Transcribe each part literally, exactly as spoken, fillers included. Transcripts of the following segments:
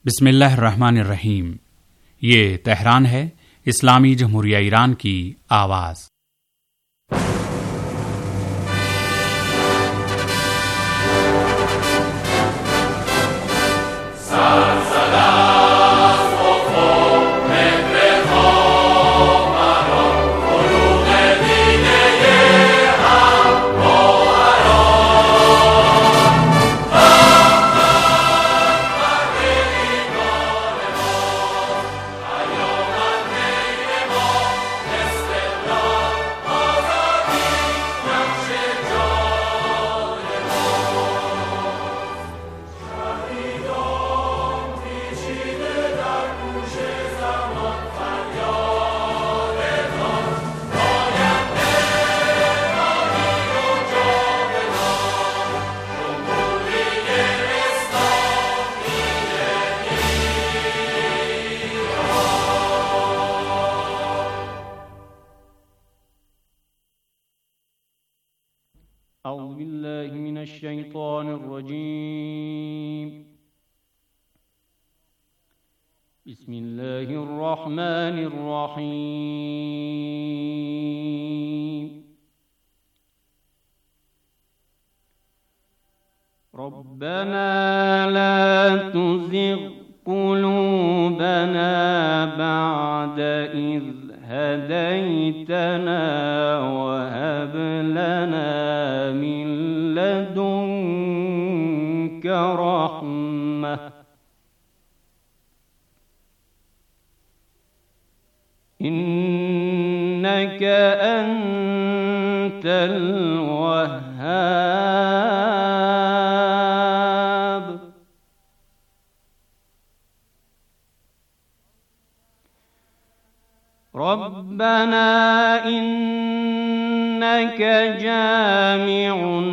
बिस्मिल्लाहिर्रहमानिर्रहीम। ये तेहरान है, इस्लामी जमहूरिया ईरान की आवाज़। أعوذ بالله من الشيطان الرجيم بسم الله الرحمن الرحيم ربنا لا تزغ قلوبنا بعد إذ هديتنا وهب لنا من لدنك رحمة إنك أنت الوهاب ربنا إنك جامع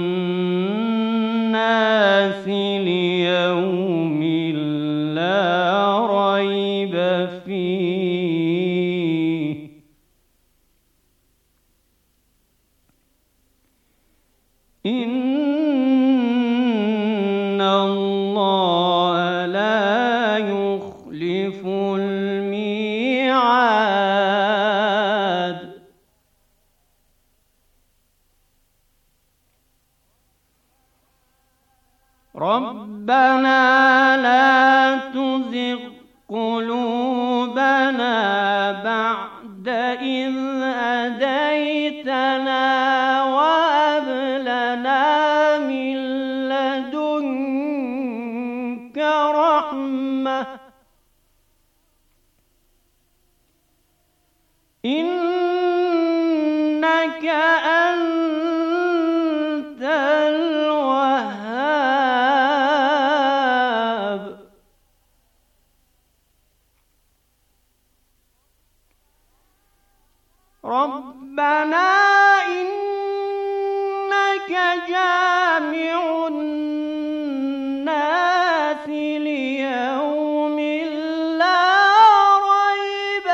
الناس ليوم لا ريب فيه إن الله لا يخلف الميعاد ربنا لا تزغ قلوبنا بعد إذ هديتنا وهب لنا من لدنك رحمة إنك أنت الوهاب ربنا إنك جامع الناس ليوم لا ريب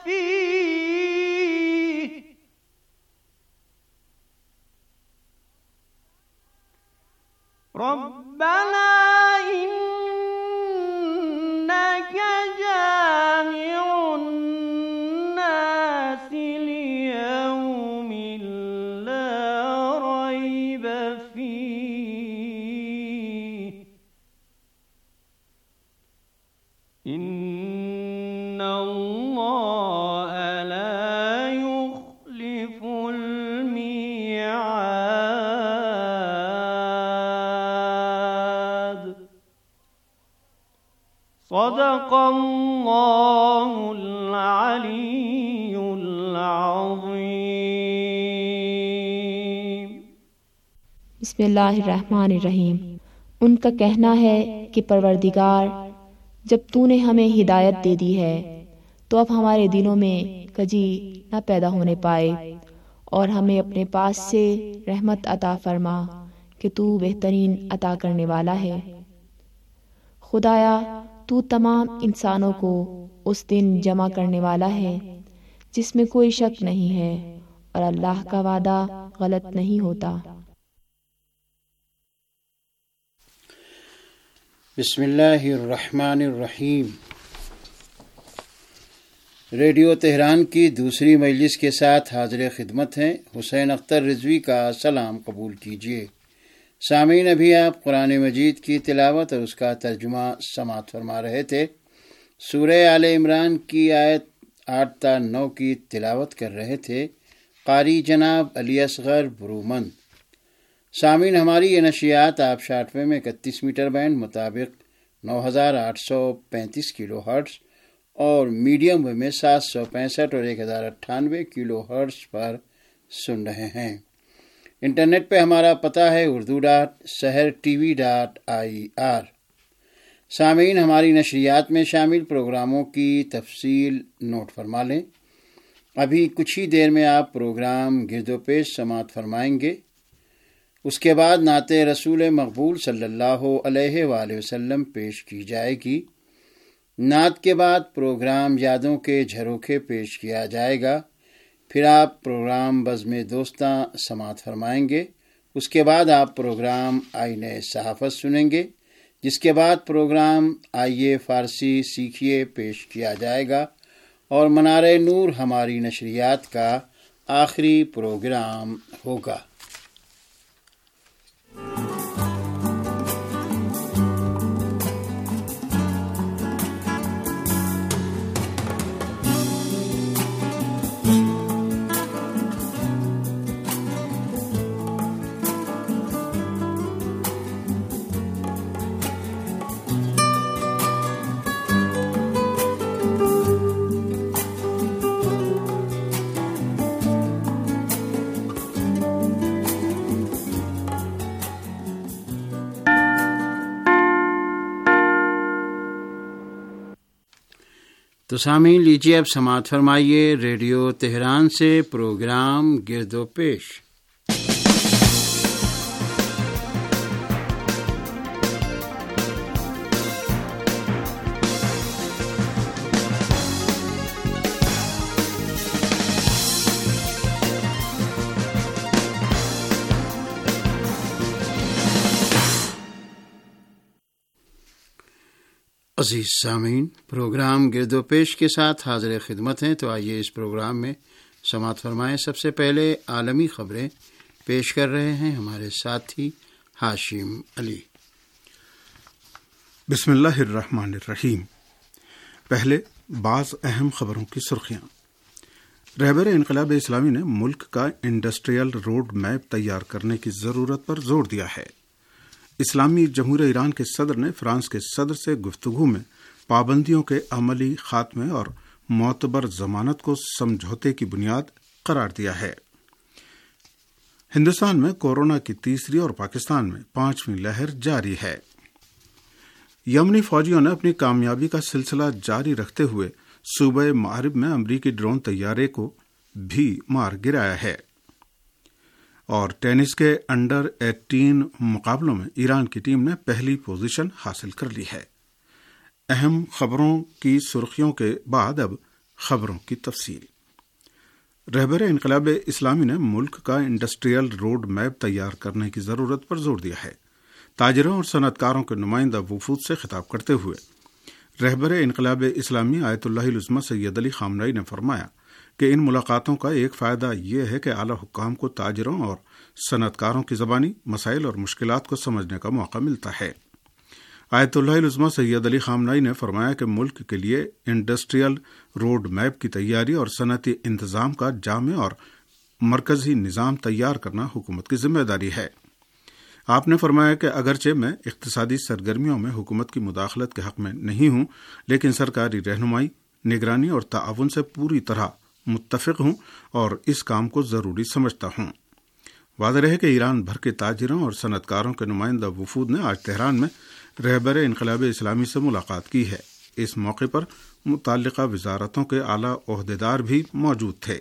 فيه ربنا إنك جامع الناس ليوم لا ريب فيه إن الله لا يخلف الميعاد صدق الله العلي العظيم बिस्मिल्लाहिर्रहमानिर्रहीम। उनका कहना है कि परवरदिगार, जब तूने हमें हिदायत दे दी है तो अब हमारे दिलों में कजी न पैदा होने पाए और हमें अपने पास से रहमत अता फरमा कि तू बेहतरीन अता करने वाला है। खुदाया, तू तमाम इंसानों को उस दिन जमा करने वाला है जिसमें कोई शक नहीं है और अल्लाह का वादा गलत नहीं होता। بسم اللہ الرحمن الرحیم۔ ریڈیو تہران کی دوسری مجلس کے ساتھ حاضر خدمت ہیں حسین اختر رضوی کا سلام قبول کیجیے۔ سامعین، ابھی آپ قرآن مجید کی تلاوت اور اس کا ترجمہ سماعت فرما رہے تھے۔ سورہ آل عمران کی آیت آٹھ تا نو کی تلاوت کر رہے تھے قاری جناب علی اصغر برومند۔ سامعین، ہماری یہ نشریات آپ شارٹ ویو میں اکتیس میٹر بینڈ مطابق نو ہزار آٹھ سو پینتیس کلو ہرٹز اور میڈیم ویو میں سات سو پینسٹھ اور ایک ہزار اٹھانوے کلو ہرٹز پر سن رہے ہیں۔ انٹرنیٹ پہ ہمارا پتہ ہے Urdu dot Sahar TV dot I R آر۔ سامعین، ہماری نشریات میں شامل پروگراموں کی تفصیل نوٹ فرما لیں۔ ابھی کچھ ہی دیر میں آپ پروگرام گرد و پیش سماعت فرمائیں گے۔ اس کے بعد نعت رسول مقبول صلی اللہ علیہ وآلہ وسلم پیش کی جائے گی۔ نعت کے بعد پروگرام یادوں کے جھروکے پیش کیا جائے گا۔ پھر آپ پروگرام بزم دوستاں سماعت فرمائیں گے۔ اس کے بعد آپ پروگرام آئین صحافت سنیں گے، جس کے بعد پروگرام آئیے فارسی سیکھیے پیش کیا جائے گا اور منار نور ہماری نشریات کا آخری پروگرام ہوگا۔ تو سامعین، لیجیے اب سماعت فرمائیے ریڈیو تہران سے پروگرام گرد و پیش۔ عزیز سامعین، پروگرام گرد و پیش کے ساتھ حاضر خدمت ہیں، تو آئیے اس پروگرام میں سماعت فرمائیں۔ سب سے پہلے عالمی خبریں پیش کر رہے ہیں ہمارے ساتھی ہاشم علی۔ بسم اللہ الرحمن الرحیم۔ پہلے بعض اہم خبروں کی سرخیاں۔ رہبر انقلاب اسلامی نے ملک کا انڈسٹریل روڈ میپ تیار کرنے کی ضرورت پر زور دیا ہے۔ اسلامی جمہوریہ ایران کے صدر نے فرانس کے صدر سے گفتگو میں پابندیوں کے عملی خاتمے اور معتبر ضمانت کو سمجھوتے کی بنیاد قرار دیا ہے۔ ہندوستان میں کورونا کی تیسری اور پاکستان میں پانچویں لہر جاری ہے۔ یمنی فوجیوں نے اپنی کامیابی کا سلسلہ جاری رکھتے ہوئے صوبہ مغرب میں امریکی ڈرون طیارے کو بھی مار گرایا ہے۔ اور ٹینس کے انڈر ایٹین مقابلوں میں ایران کی ٹیم نے پہلی پوزیشن حاصل کر لی ہے۔ اہم خبروں کی سرخیوں کے بعد اب خبروں کی تفصیل۔ رہبر انقلاب اسلامی نے ملک کا انڈسٹریل روڈ میپ تیار کرنے کی ضرورت پر زور دیا ہے۔ تاجروں اور صنعت کاروں کے نمائندہ وفود سے خطاب کرتے ہوئے رہبر انقلاب اسلامی آیت اللہ العظمہ سید علی خامنئی نے فرمایا کہ ان ملاقاتوں کا ایک فائدہ یہ ہے کہ اعلی حکام کو تاجروں اور صنعت کاروں کی زبانی مسائل اور مشکلات کو سمجھنے کا موقع ملتا ہے۔ آیت اللہ العظمہ سید علی خامنئی نے فرمایا کہ ملک کے لیے انڈسٹریل روڈ میپ کی تیاری اور صنعتی انتظام کا جامع اور مرکزی نظام تیار کرنا حکومت کی ذمہ داری ہے۔ آپ نے فرمایا کہ اگرچہ میں اقتصادی سرگرمیوں میں حکومت کی مداخلت کے حق میں نہیں ہوں، لیکن سرکاری رہنمائی، نگرانی اور تعاون سے پوری طرح متفق ہوں اور اس کام کو ضروری سمجھتا ہوں۔ واضح رہے کہ ایران بھر کے تاجروں اور صنعت کاروں کے نمائندہ وفود نے آج تہران میں رہبر انقلاب اسلامی سے ملاقات کی ہے۔ اس موقع پر متعلقہ وزارتوں کے اعلیٰ عہدیدار بھی موجود تھے۔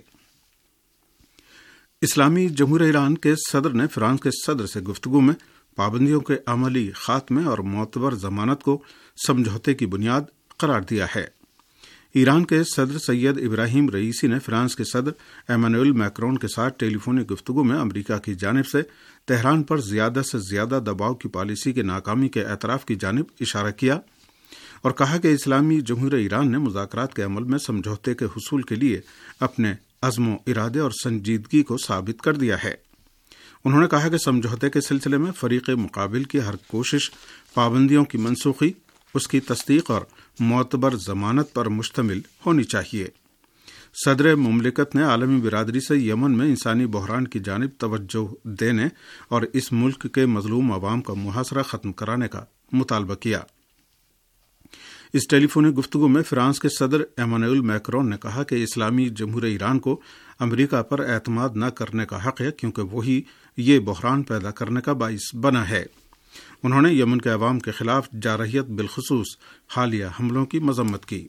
اسلامی جمہوریہ ایران کے صدر نے فرانس کے صدر سے گفتگو میں پابندیوں کے عملی خاتمے اور معتبر ضمانت کو سمجھوتے کی بنیاد قرار دیا ہے۔ ایران کے صدر سید ابراہیم رئیسی نے فرانس کے صدر ایمانوئل میکرون کے ساتھ ٹیلی فونی گفتگو میں امریکہ کی جانب سے تہران پر زیادہ سے زیادہ دباؤ کی پالیسی کے ناکامی کے اعتراف کی جانب اشارہ کیا اور کہا کہ اسلامی جمہوریہ ایران نے مذاکرات کے عمل میں سمجھوتے کے حصول کے لیے اپنے عزم و ارادے اور سنجیدگی کو ثابت کر دیا ہے۔ انہوں نے کہا کہ سمجھوتے کے سلسلے میں فریق مقابل کی ہر کوشش پابندیوں کی منسوخی، اس کی تصدیق اور معتبر ضمانت پر مشتمل ہونی چاہیے۔ صدر مملکت نے عالمی برادری سے یمن میں انسانی بحران کی جانب توجہ دینے اور اس ملک کے مظلوم عوام کا محاصرہ ختم کرانے کا مطالبہ کیا۔ اس ٹیلی فونی گفتگو میں فرانس کے صدر ایمانوئل میکرون نے کہا کہ اسلامی جمہوریہ ایران کو امریکہ پر اعتماد نہ کرنے کا حق ہے کیونکہ وہی یہ بحران پیدا کرنے کا باعث بنا ہے۔ انہوں نے یمن کے عوام کے خلاف جارحیت بالخصوص حالیہ حملوں کی مذمت کی۔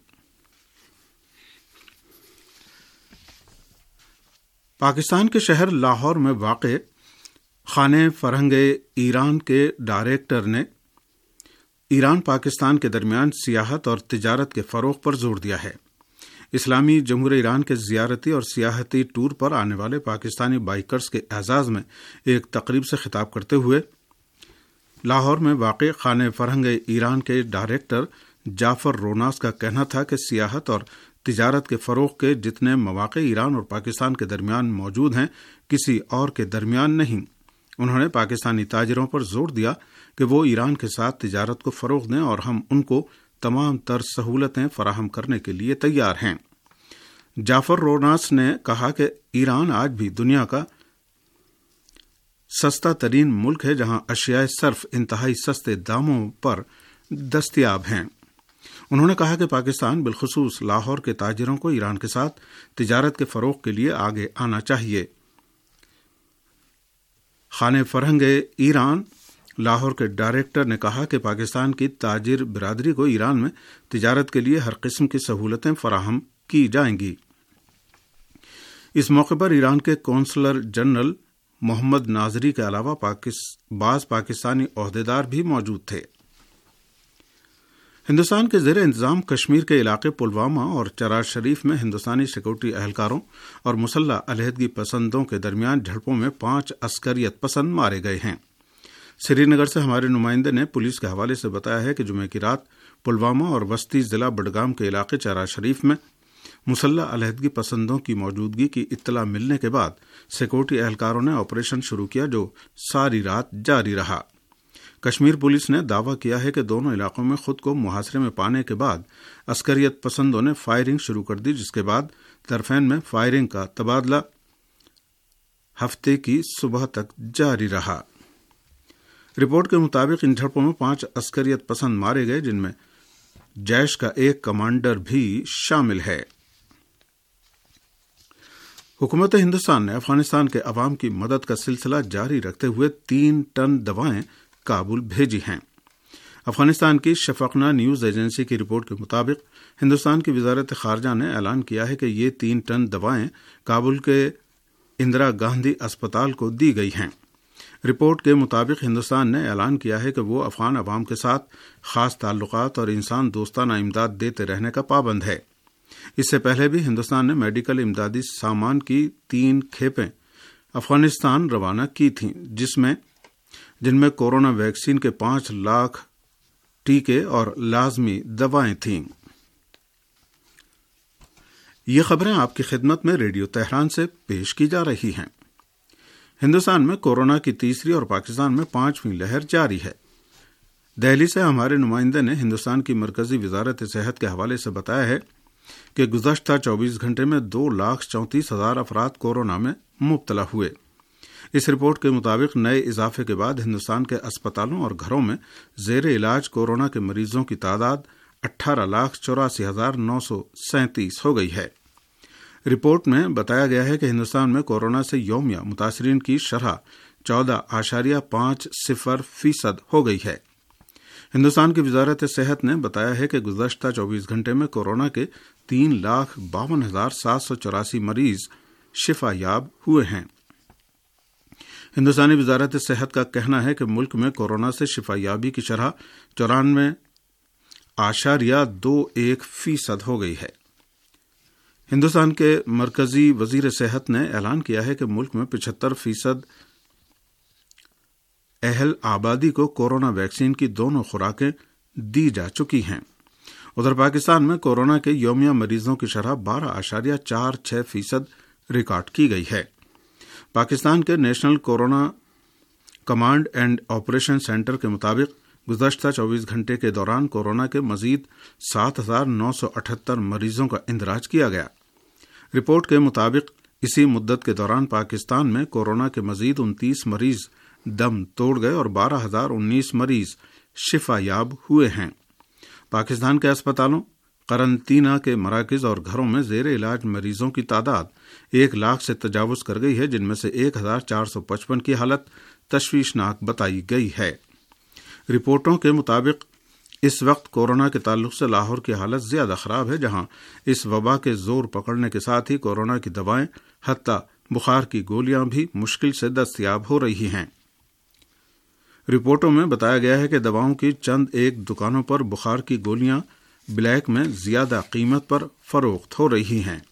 پاکستان کے شہر لاہور میں واقع خانہ فرہنگ ایران کے ڈائریکٹر نے ایران پاکستان کے درمیان سیاحت اور تجارت کے فروغ پر زور دیا ہے۔ اسلامی جمہوریہ ایران کے زیارتی اور سیاحتی ٹور پر آنے والے پاکستانی بائکرز کے اعزاز میں ایک تقریب سے خطاب کرتے ہوئے لاہور میں واقع خانہ فرہنگ ایران کے ڈائریکٹر جعفر روناس کا کہنا تھا کہ سیاحت اور تجارت کے فروغ کے جتنے مواقع ایران اور پاکستان کے درمیان موجود ہیں کسی اور کے درمیان نہیں۔ انہوں نے پاکستانی تاجروں پر زور دیا کہ وہ ایران کے ساتھ تجارت کو فروغ دیں اور ہم ان کو تمام تر سہولتیں فراہم کرنے کے لیے تیار ہیں۔ جعفر روناس نے کہا کہ ایران آج بھی دنیا کا سستا ترین ملک ہے جہاں اشیاء صرف انتہائی سستے داموں پر دستیاب ہیں۔ انہوں نے کہا کہ پاکستان بالخصوص لاہور کے تاجروں کو ایران کے ساتھ تجارت کے فروغ کے لیے آگے آنا چاہیے۔ خانہ فرہنگ ایران لاہور کے ڈائریکٹر نے کہا کہ پاکستان کی تاجر برادری کو ایران میں تجارت کے لیے ہر قسم کی سہولتیں فراہم کی جائیں گی۔ اس موقع پر ایران کے کونسلر جنرل محمد ناظری کے علاوہ بعض پاکستانی عہدیدار بھی موجود تھے۔ ہندوستان کے زیر انتظام کشمیر کے علاقے پلوامہ اور چراغ شریف میں ہندوستانی سیکورٹی اہلکاروں اور مسلح علیحدگی پسندوں کے درمیان جھڑپوں میں پانچ عسکریت پسند مارے گئے ہیں۔ سری نگر سے ہمارے نمائندے نے پولیس کے حوالے سے بتایا ہے کہ جمعے کی رات پلوامہ اور وسطی ضلع بڈگام کے علاقے چراغ شریف میں مسلح علیحدگی پسندوں کی موجودگی کی اطلاع ملنے کے بعد سیکورٹی اہلکاروں نے آپریشن شروع کیا جو ساری رات جاری رہا۔ کشمیر پولیس نے دعویٰ کیا ہے کہ دونوں علاقوں میں خود کو محاصرے میں پانے کے بعد عسکریت پسندوں نے فائرنگ شروع کر دی، جس کے بعد طرفین میں فائرنگ کا تبادلہ ہفتے کی صبح تک جاری رہا۔ رپورٹ کے مطابق ان جھڑپوں میں پانچ عسکریت پسند مارے گئے جن میں جیش کا ایک کمانڈر بھی شامل ہے۔ حکومت ہندوستان نے افغانستان کے عوام کی مدد کا سلسلہ جاری رکھتے ہوئے تین ٹن دوائیں کابل بھیجی ہیں۔ افغانستان کی شفقنا نیوز ایجنسی کی رپورٹ کے مطابق ہندوستان کی وزارت خارجہ نے اعلان کیا ہے کہ یہ تین ٹن دوائیں کابل کے اندرا گاندھی اسپتال کو دی گئی ہیں۔ رپورٹ کے مطابق ہندوستان نے اعلان کیا ہے کہ وہ افغان عوام کے ساتھ خاص تعلقات اور انسان دوستانہ امداد دیتے رہنے کا پابند ہے۔ اس سے پہلے بھی ہندوستان نے میڈیکل امدادی سامان کی تین کھیپیں افغانستان روانہ کی تھیں، جس میں جن میں کورونا ویکسین کے پانچ لاکھ ٹیکے اور لازمی دوائیں تھیں۔ یہ خبریں آپ کی خدمت میں ریڈیو تہران سے پیش کی جا رہی ہیں۔ ہندوستان میں کورونا کی تیسری اور پاکستان میں پانچویں لہر جاری ہے۔ دہلی سے ہمارے نمائندے نے ہندوستان کی مرکزی وزارت صحت کے حوالے سے بتایا ہے کہ گزشتہ چوبیس گھنٹے میں دو لاکھ چونتیس ہزار افراد کورونا میں مبتلا ہوئے۔ اس رپورٹ کے مطابق نئے اضافے کے بعد ہندوستان کے اسپتالوں اور گھروں میں زیر علاج کورونا کے مریضوں کی تعداد اٹھارہ لاکھ چوراسی ہزار نو سو سینتیس ہو گئی ہے۔ رپورٹ میں بتایا گیا ہے کہ ہندوستان میں کورونا سے یومیہ متاثرین کی شرح چودہ اشاریہ پانچ صفر فیصد ہو گئی ہے۔ ہندوستان کی وزارت صحت نے بتایا ہے کہ گزشتہ چوبیس گھنٹے میں کورونا کے تین لاکھ باون ہزار سات سو چوراسی مریض شفا یاب ہوئے ہیں۔ ہندوستانی وزارت صحت کا کہنا ہے کہ ملک میں کورونا سے شفا یابی کی شرح چورانوے اشاریہ دو ایک فیصد ہو گئی ہے۔ ہندوستان کے مرکزی وزیر صحت نے اعلان کیا ہے کہ ملک میں پچہتر فیصد اہل آبادی کو کورونا ویکسین کی دونوں خوراکیں دی جا چکی ہیں۔ ادھر پاکستان میں کورونا کے یومیہ مریضوں کی شرح بارہ اشاریہ چار چھ فیصد ریکارڈ کی گئی ہے۔ پاکستان کے national corona command and operation center کے مطابق گزشتہ چوبیس گھنٹے کے دوران کورونا کے مزید سات ہزار نو سو اٹھہتر مریضوں کا اندراج کیا گیا۔ رپورٹ کے مطابق اسی مدت کے دوران پاکستان میں کورونا کے مزید انتیس مریض دم توڑ گئے اور بارہ ہزار انیس مریض شفا یاب ہوئے ہیں۔ پاکستان کے اسپتالوں، قرنطینہ کے مراکز اور گھروں میں زیر علاج مریضوں کی تعداد ایک لاکھ سے تجاوز کر گئی ہے، جن میں سے ایک ہزار چار سو پچپن کی حالت تشویشناک بتائی گئی ہے۔ رپورٹوں کے مطابق اس وقت کورونا کے تعلق سے لاہور کی حالت زیادہ خراب ہے، جہاں اس وبا کے زور پکڑنے کے ساتھ ہی کورونا کی دوائیں حتی بخار کی گولیاں بھی مشکل سے دستیاب ہو رہی ہیں۔ رپورٹوں میں بتایا گیا ہے کہ دواؤں کی چند ایک دکانوں پر بخار کی گولیاں بلیک میں زیادہ قیمت پر فروخت ہو رہی ہیں۔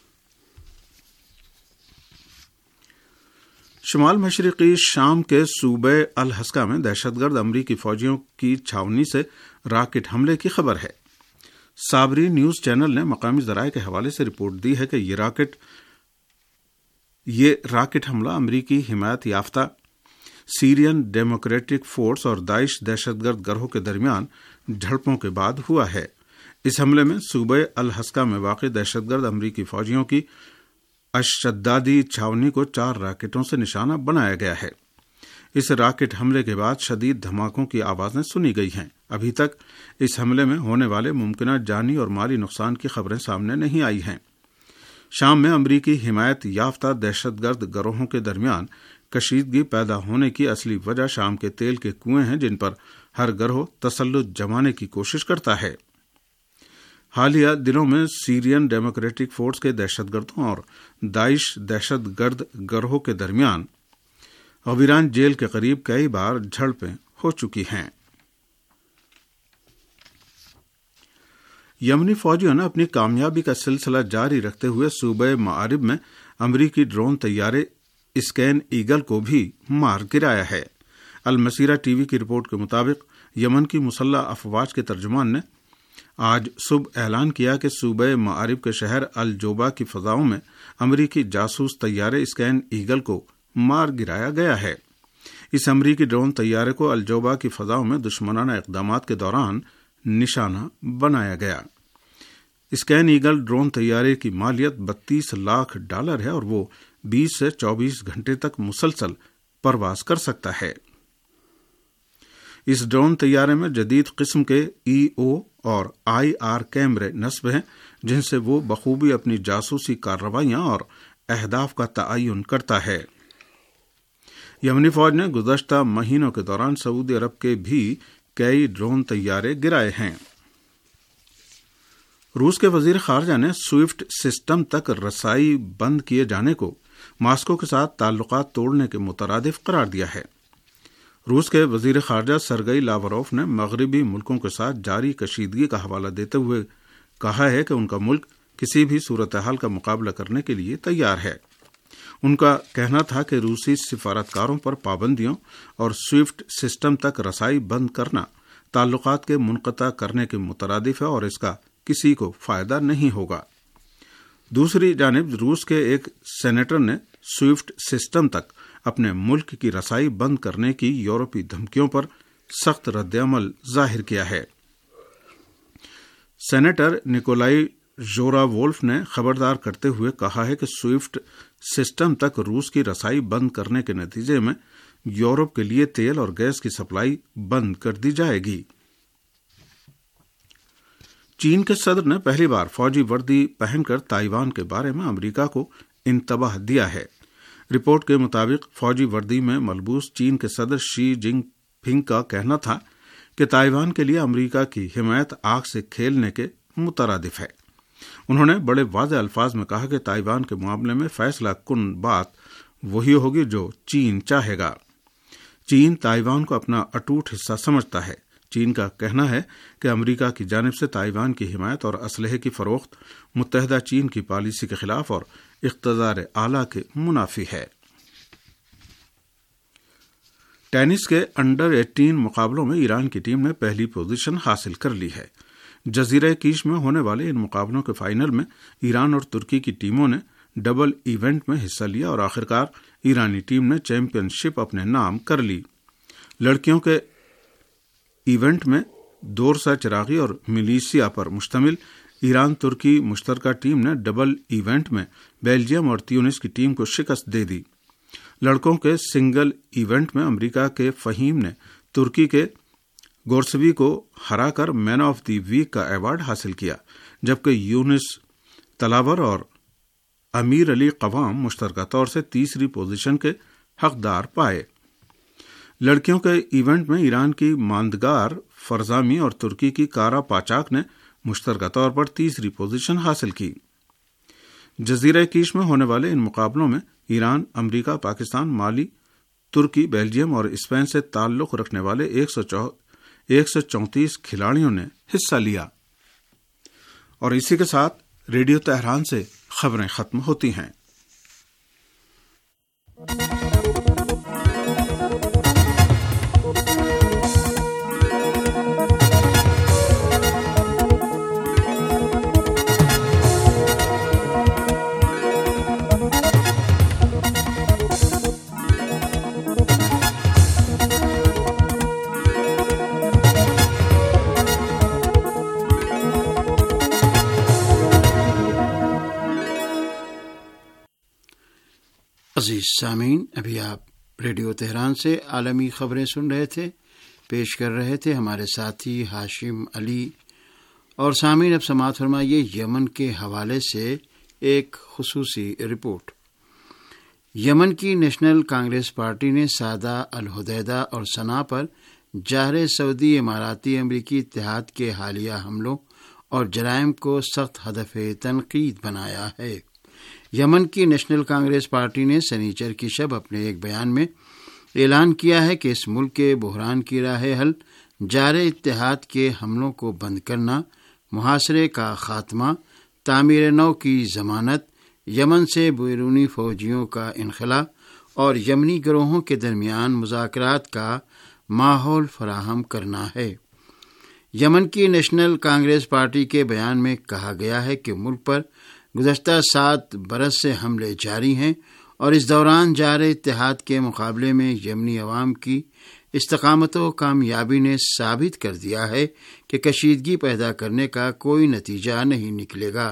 شمال مشرقی شام کے صوبے الحسکہ میں دہشت گرد امریکی فوجیوں کی چھاونی سے راکٹ حملے کی خبر ہے۔ صابری نیوز چینل نے مقامی ذرائع کے حوالے سے رپورٹ دی ہے کہ یہ راکٹ یہ راکٹ حملہ امریکی حمایت یافتہ سیرین ڈیموکریٹک فورس اور داعش دہشت گرد گروہ کے درمیان جھڑپوں کے بعد ہوا ہے۔ اس حملے میں صوبے الحسکہ میں واقع دہشت گرد امریکی فوجیوں کی اشدادی چھاونی کو چار راکٹوں سے نشانہ بنایا گیا ہے۔ اس راکٹ حملے کے بعد شدید دھماکوں کی آوازیں سنی گئی ہیں۔ ابھی تک اس حملے میں ہونے والے ممکنہ جانی اور مالی نقصان کی خبریں سامنے نہیں آئی ہیں۔ شام میں امریکی حمایت یافتہ دہشت گرد گروہوں کے درمیان کشیدگی پیدا ہونے کی اصلی وجہ شام کے تیل کے کنویں ہیں، جن پر ہر گروہ تسلط جمانے کی کوشش کرتا ہے۔ حالیہ دنوں میں سیرین ڈیموکریٹک فورس کے دہشت گردوں اور داعش دہشت گرد گروہ کے درمیان غویران جیل کے قریب کئی بار جھڑپیں ہو چکی ہیں۔ یمنی فوجیوں نے اپنی کامیابی کا سلسلہ جاری رکھتے ہوئے صوبہ معارب میں امریکی ڈرون طیارے اسکین ایگل کو بھی مار گرایا ہے۔ المسیرہ ٹی وی کی رپورٹ کے مطابق یمن کی مسلح افواج کے ترجمان نے آج صبح اعلان کیا کہ صوبہ معارب کے شہر الجوبا کی فضاؤں میں امریکی جاسوس طیارے اسکین ایگل کو مار گرایا گیا ہے۔ اس امریکی ڈرون طیارے کو الجوبا کی فضاؤں میں دشمنانہ اقدامات کے دوران نشانہ بنایا گیا۔ اسکین ایگل ڈرون طیارے کی مالیت بتیس لاکھ ڈالر ہے اور وہ بیس سے چوبیس گھنٹے تک مسلسل پرواز کر سکتا ہے۔ اس ڈرون طیارے میں جدید قسم کے ای او اور آئی آر کیمرے نصب ہیں، جن سے وہ بخوبی اپنی جاسوسی کارروائیاں اور اہداف کا تعین کرتا ہے۔ یمنی فوج نے گزشتہ مہینوں کے دوران سعودی عرب کے بھی کئی ڈرون طیارے گرائے ہیں۔ روس کے وزیر خارجہ نے سوئفٹ سسٹم تک رسائی بند کیے جانے کو ماسکو کے ساتھ تعلقات توڑنے کے مترادف قرار دیا ہے۔ روس کے وزیر خارجہ سرگئی لاوروف نے مغربی ملکوں کے ساتھ جاری کشیدگی کا حوالہ دیتے ہوئے کہا ہے کہ ان کا ملک کسی بھی صورتحال کا مقابلہ کرنے کے لیے تیار ہے۔ ان کا کہنا تھا کہ روسی سفارتکاروں پر پابندیوں اور سوئفٹ سسٹم تک رسائی بند کرنا تعلقات کے منقطع کرنے کے مترادف ہے اور اس کا کسی کو فائدہ نہیں ہوگا۔ دوسری جانب روس کے ایک سینیٹر نے سوئفٹ سسٹم تک اپنے ملک کی رسائی بند کرنے کی یورپی دھمکیوں پر سخت رد عمل ظاہر کیا ہے۔ سینیٹر نکولائی ژورا وولف نے خبردار کرتے ہوئے کہا ہے کہ سوئفٹ سسٹم تک روس کی رسائی بند کرنے کے نتیجے میں یورپ کے لیے تیل اور گیس کی سپلائی بند کر دی جائے گی۔ چین کے صدر نے پہلی بار فوجی وردی پہن کر تائیوان کے بارے میں امریکہ کو انتباہ دیا ہے۔ رپورٹ کے مطابق فوجی وردی میں ملبوس چین کے صدر شی جن پنگ کا کہنا تھا کہ تائیوان کے لیے امریکہ کی حمایت آگ سے کھیلنے کے مترادف ہے۔ انہوں نے بڑے واضح الفاظ میں کہا کہ تائیوان کے معاملے میں فیصلہ کن بات وہی ہوگی جو چین چاہے گا۔ چین تائیوان کو اپنا اٹوٹ حصہ سمجھتا ہے۔ چین کا کہنا ہے کہ امریکہ کی جانب سے تائیوان کی حمایت اور اسلحے کی فروخت متحدہ چین کی پالیسی کے خلاف اور اقتدار اعلیٰ کے منافی ہے۔ ٹینس کے انڈر اٹھارہ مقابلوں میں ایران کی ٹیم نے پہلی پوزیشن حاصل کر لی ہے۔ جزیرہ کیش میں ہونے والے ان مقابلوں کے فائنل میں ایران اور ترکی کی ٹیموں نے ڈبل ایونٹ میں حصہ لیا اور آخرکار ایرانی ٹیم نے چیمپئن شپ اپنے نام کر لی۔ لڑکیوں کے ایونٹ میں دورسا چراغی اور ملیشیا پر مشتمل ایران ترکی مشترکہ ٹیم نے ڈبل ایونٹ میں بیلجیم اور تیونس کی ٹیم کو شکست دے دی۔ لڑکوں کے سنگل ایونٹ میں امریکہ کے فہیم نے ترکی کے گورسوی کو ہرا کر مین آف دی ویک کا ایوارڈ حاصل کیا، جبکہ یونس تلاور اور امیر علی قوام مشترکہ طور سے تیسری پوزیشن کے حقدار پائے۔ لڑکیوں کے ایونٹ میں ایران کی ماندگار فرزامی اور ترکی کی کارا پاچاک نے مشترکہ طور پر تیسری پوزیشن حاصل کی۔ جزیرہ کیش میں ہونے والے ان مقابلوں میں ایران، امریکہ، پاکستان، مالی، ترکی، بیلجیم اور اسپین سے تعلق رکھنے والے ایک سو چونتیس کھلاڑیوں نے حصہ لیا۔ اور اسی کے ساتھ ریڈیو تہران سے خبریں ختم ہوتی ہیں۔ عزیز سامعین، ابھی آپ ریڈیو تہران سے عالمی خبریں سن رہے تھے، پیش کر رہے تھے ہمارے ساتھی ہاشم علی۔ اور سامعین اب سماعت فرمائیے یمن کے حوالے سے ایک خصوصی رپورٹ۔ یمن کی نیشنل کانگریس پارٹی نے سادہ، الحدیدہ اور صنعاء پر جاہر سعودی اماراتی امریکی اتحاد کے حالیہ حملوں اور جرائم کو سخت ہدف تنقید بنایا ہے۔ یمن کی نیشنل کانگریس پارٹی نے سنیچر کی شب اپنے ایک بیان میں اعلان کیا ہے کہ اس ملک کے بحران کی راہ حل جارے اتحاد کے حملوں کو بند کرنا، محاصرے کا خاتمہ، تعمیر نو کی ضمانت، یمن سے بیرونی فوجیوں کا انخلا اور یمنی گروہوں کے درمیان مذاکرات کا ماحول فراہم کرنا ہے۔ یمن کی نیشنل کانگریس پارٹی کے بیان میں کہا گیا ہے کہ ملک پر گزشتہ سات برس سے حملے جاری ہیں اور اس دوران جارے اتحاد کے مقابلے میں یمنی عوام کی استقامت و کامیابی نے ثابت کر دیا ہے کہ کشیدگی پیدا کرنے کا کوئی نتیجہ نہیں نکلے گا۔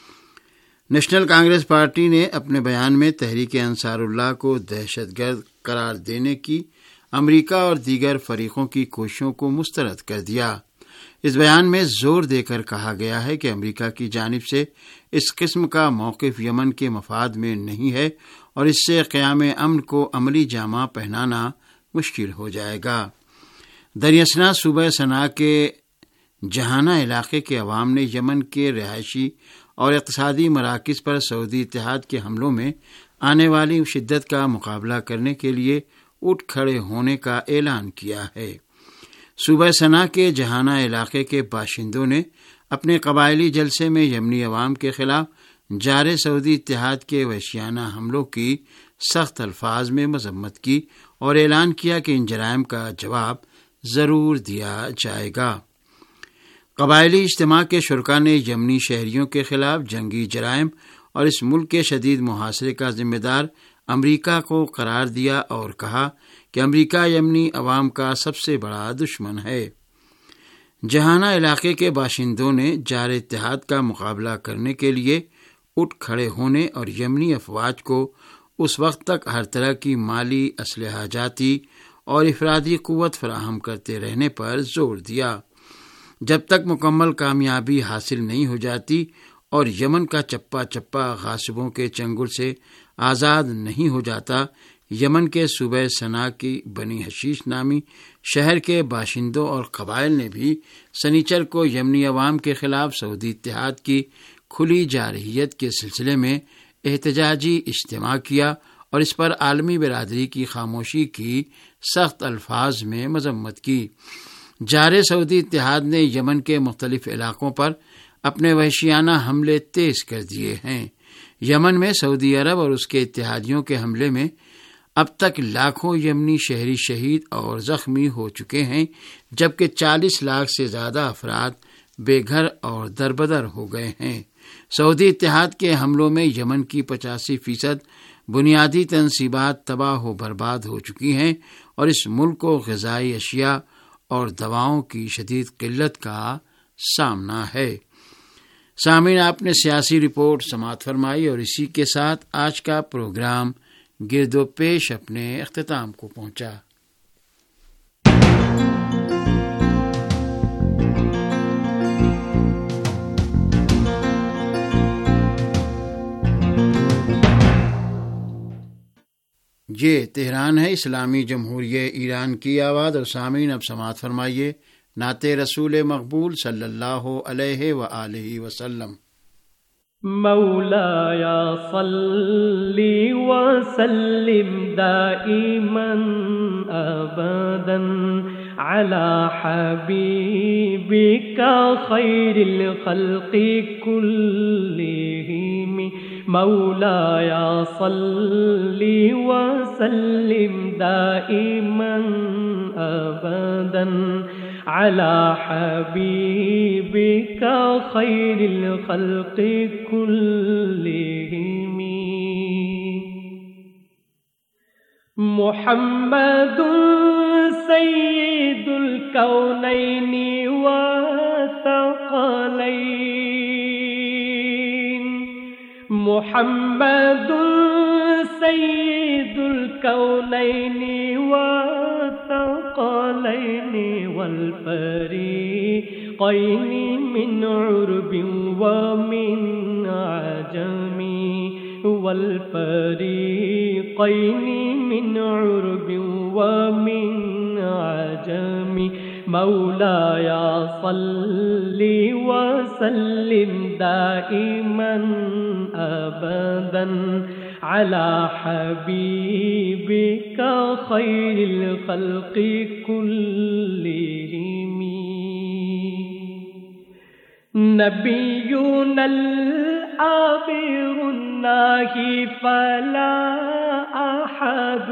نیشنل کانگریس پارٹی نے اپنے بیان میں تحریک انصار اللہ کو دہشت گرد قرار دینے کی امریکہ اور دیگر فریقوں کی کوششوں کو مسترد کر دیا۔ اس بیان میں زور دے کر کہا گیا ہے کہ امریکہ کی جانب سے اس قسم کا موقف یمن کے مفاد میں نہیں ہے اور اس سے قیام امن کو عملی جامہ پہنانا مشکل ہو جائے گا۔ دریاسنا صوبہ صنعاء کے جہانہ علاقے کے عوام نے یمن کے رہائشی اور اقتصادی مراکز پر سعودی اتحاد کے حملوں میں آنے والی شدت کا مقابلہ کرنے کے لیے اٹھ کھڑے ہونے کا اعلان کیا ہے۔ صوبہ صنعاء کے جہانہ علاقے کے باشندوں نے اپنے قبائلی جلسے میں یمنی عوام کے خلاف جارے سعودی اتحاد کے وحشیانہ حملوں کی سخت الفاظ میں مذمت کی اور اعلان کیا کہ ان جرائم کا جواب ضرور دیا جائے گا۔ قبائلی اجتماع کے شرکا نے یمنی شہریوں کے خلاف جنگی جرائم اور اس ملک کے شدید محاصرے کا ذمہ دار امریکہ کو قرار دیا اور کہا کہ امریکہ یمنی عوام کا سب سے بڑا دشمن ہے۔ جہانہ علاقے کے باشندوں نے جارے اتحاد کا مقابلہ کرنے کے لیے اٹھ کھڑے ہونے اور یمنی افواج کو اس وقت تک ہر طرح کی مالی، اسلحہ جاتی اور افرادی قوت فراہم کرتے رہنے پر زور دیا جب تک مکمل کامیابی حاصل نہیں ہو جاتی اور یمن کا چپا چپا غاصبوں کے چنگل سے آزاد نہیں ہو جاتا۔ یمن کے صوبہ صنعاء کی بنی حشیش نامی شہر کے باشندوں اور قبائل نے بھی سنیچر کو یمنی عوام کے خلاف سعودی اتحاد کی کھلی جارحیت کے سلسلے میں احتجاجی اجتماع کیا اور اس پر عالمی برادری کی خاموشی کی سخت الفاظ میں مذمت کی۔ جار سعودی اتحاد نے یمن کے مختلف علاقوں پر اپنے وحشیانہ حملے تیز کر دیے ہیں۔ یمن میں سعودی عرب اور اس کے اتحادیوں کے حملے میں اب تک لاکھوں یمنی شہری شہید اور زخمی ہو چکے ہیں، جبکہ چالیس لاکھ سے زیادہ افراد بے گھر اور دربدر ہو گئے ہیں۔ سعودی اتحاد کے حملوں میں یمن کی پچاسی فیصد بنیادی تنصیبات تباہ و برباد ہو چکی ہیں اور اس ملک کو غذائی اشیاء اور دواؤں کی شدید قلت کا سامنا ہے۔ سامعین، آپ نے سیاسی رپورٹ سماعت فرمائی اور اسی کے ساتھ آج کا پروگرام گرد و پیش اپنے اختتام کو پہنچا۔ یہ تہران ہے، اسلامی جمہوریہ ایران کی آواز، اور سامعین اب سماعت فرمائیے نعت رسول مقبول صلی اللہ علیہ وآلہ وسلم۔ مولایا صلی وسلم دائما ابدا على حبيبك خير الخلق كلهم مولایا صلی وسلم دائما ابدا على حبيبك خير الخلق كلهم محمد سيد الكونين والثقلين محمد سيد الكونين والثقلين والفريقين من عرب ومن عجم والفريقين من عرب ومن عجم مولایا صل وسلم دائما ابدا على حبيبك خير الخلق كلهم نبينا العابر الناهي فلا أحد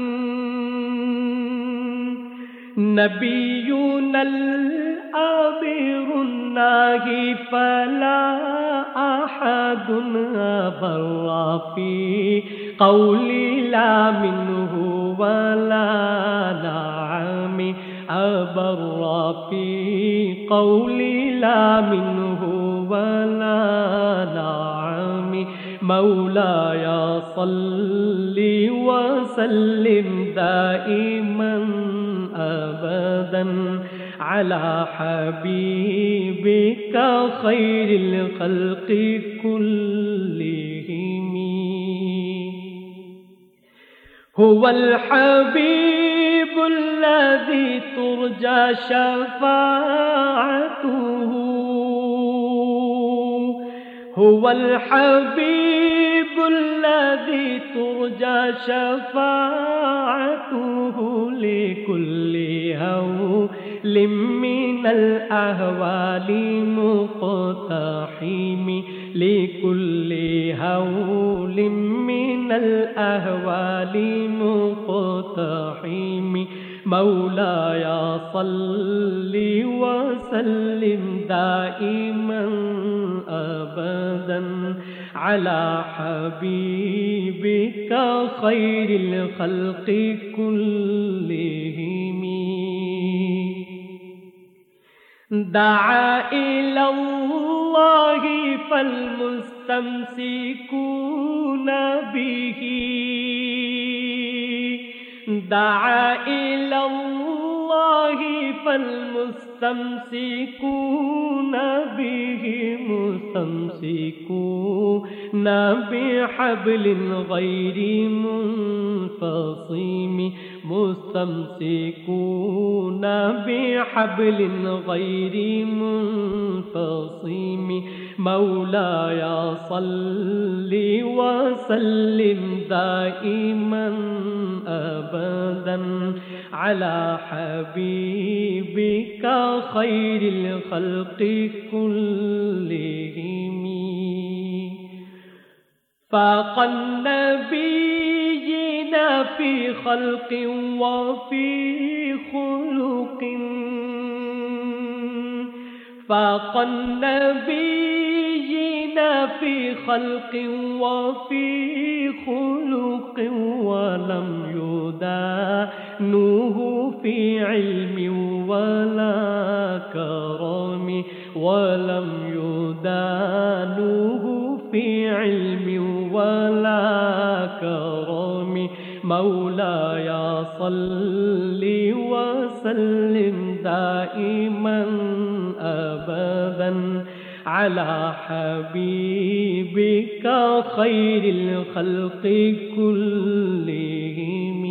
نبينا العابر الناهي فلا أحد بر في قولي لا منه ولا نعم أبر في قولي لا منه ولا نعم مولایا صل وسلم دائما ابدا على حبيبك خير الخلق كلهم هو الحبيب الذي ترجى شفاعته هو الحبيب الذي ترجى شفاعته لكل هول من الأهوال مقتحم لكل هول من الأهوال مقتحم مولایا صل وسلم دائما ابدا على حبيبك خير الخلق كلهم دعا إلى الله فالمستمسكون به دعا إلى الله فالمستمسكون به مستمسكون بحبل غير منفصم مستمسكون بحبل غير منفصم مولایا صل وسلم دائما ابدا على حبيبك خير الخلق كلهم فاق النبيين في خلق وفي خلق فاق النبيين في خلق وفي خلق ولم يدانوه في علم ولا كرم ولم يدانوه في علم ولا كرم مولاي صل وسلم دائما أبدا على حبيبك خير الخلق كلهم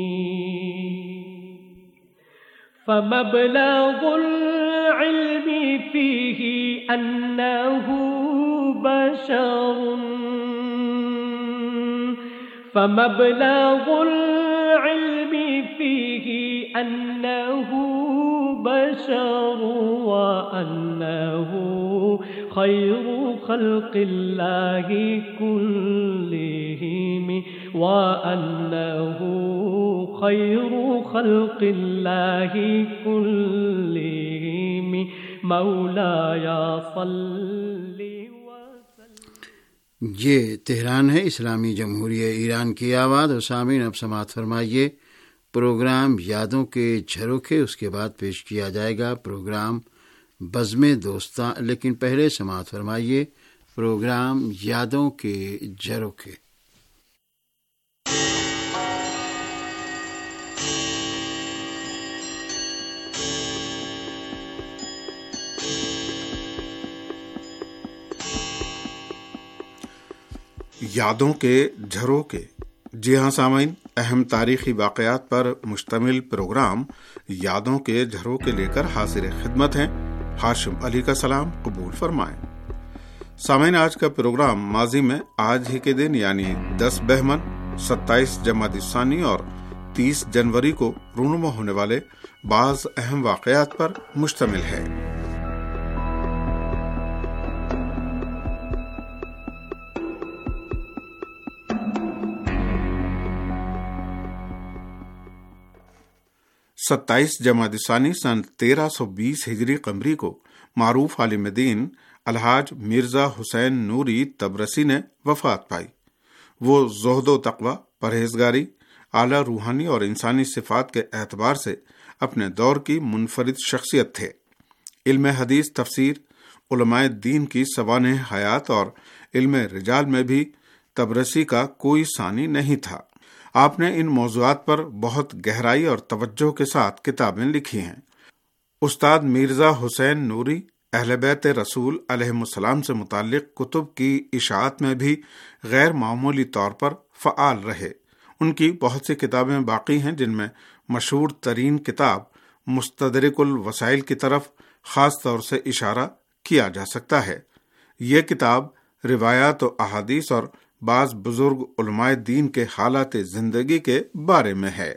فمبلغ العلم فيه أنه بشر فمبلغ العلم فيه أنه بشر وأنه خير خلق الله كلهم وأنه خير خلق الله كلهم مولاي صل یہ تہران ہے، اسلامی جمہوریہ ایران کی آواز. اور سامعین اب سماعت فرمائیے پروگرام یادوں کے جھروکے، اس کے بعد پیش کیا جائے گا پروگرام بزم دوستاں. لیکن پہلے سماعت فرمائیے پروگرام یادوں کے جھروکے. یادوں کے جھروکے. جی ہاں سامعین، اہم تاریخی واقعات پر مشتمل پروگرام یادوں کے جھروکے لے کر حاضر خدمت ہیں. ہاشم علی کا سلام قبول فرمائیں. سامعین، آج کا پروگرام ماضی میں آج ہی کے دن یعنی دس بہمن، ستائیس جمادی ثانی اور تیس جنوری کو رونما ہونے والے بعض اہم واقعات پر مشتمل ہے. ستائیس جمادی ثانی سن تیرہ سو بیس ہجری قمری کو معروف عالم دین الحاج مرزا حسین نوری تبرسی نے وفات پائی. وہ زہد و تقوی، پرہیزگاری، اعلیٰ روحانی اور انسانی صفات کے اعتبار سے اپنے دور کی منفرد شخصیت تھے. علم حدیث، تفسیر، علماء دین کی سوانح حیات اور علم رجال میں بھی تبرسی کا کوئی ثانی نہیں تھا. آپ نے ان موضوعات پر بہت گہرائی اور توجہ کے ساتھ کتابیں لکھی ہیں. استاد مرزا حسین نوری اہل بیت رسول علیہ السلام سے متعلق کتب کی اشاعت میں بھی غیر معمولی طور پر فعال رہے. ان کی بہت سی کتابیں باقی ہیں، جن میں مشہور ترین کتاب مستدرک الوسائل کی طرف خاص طور سے اشارہ کیا جا سکتا ہے. یہ کتاب روایات و احادیث اور بعض بزرگ علماء دین کے حالات زندگی کے بارے میں ہے.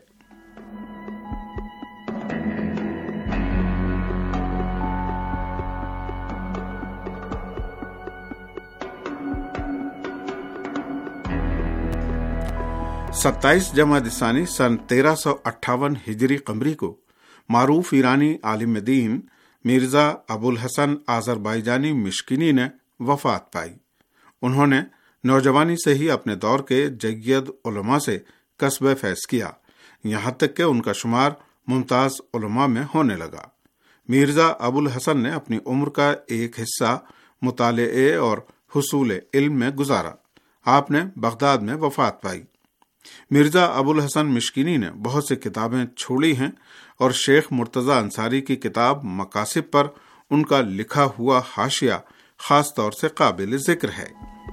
ستائیس جمادی ثانی سن تیرہ سو اٹھاون ہجری قمری کو معروف ایرانی عالم دین مرزا ابوالحسن آذربائیجانی مشکینی نے وفات پائی. انہوں نے نوجوانی سے ہی اپنے دور کے جید علماء سے کسب فیض کیا، یہاں تک کہ ان کا شمار ممتاز علماء میں ہونے لگا. مرزا ابوالحسن نے اپنی عمر کا ایک حصہ مطالعے اور حصول علم میں گزارا. آپ نے بغداد میں وفات پائی. مرزا ابوالحسن مشکینی نے بہت سی کتابیں چھوڑی ہیں اور شیخ مرتضیٰ انصاری کی کتاب مقاصد پر ان کا لکھا ہوا حاشیہ خاص طور سے قابل ذکر ہے.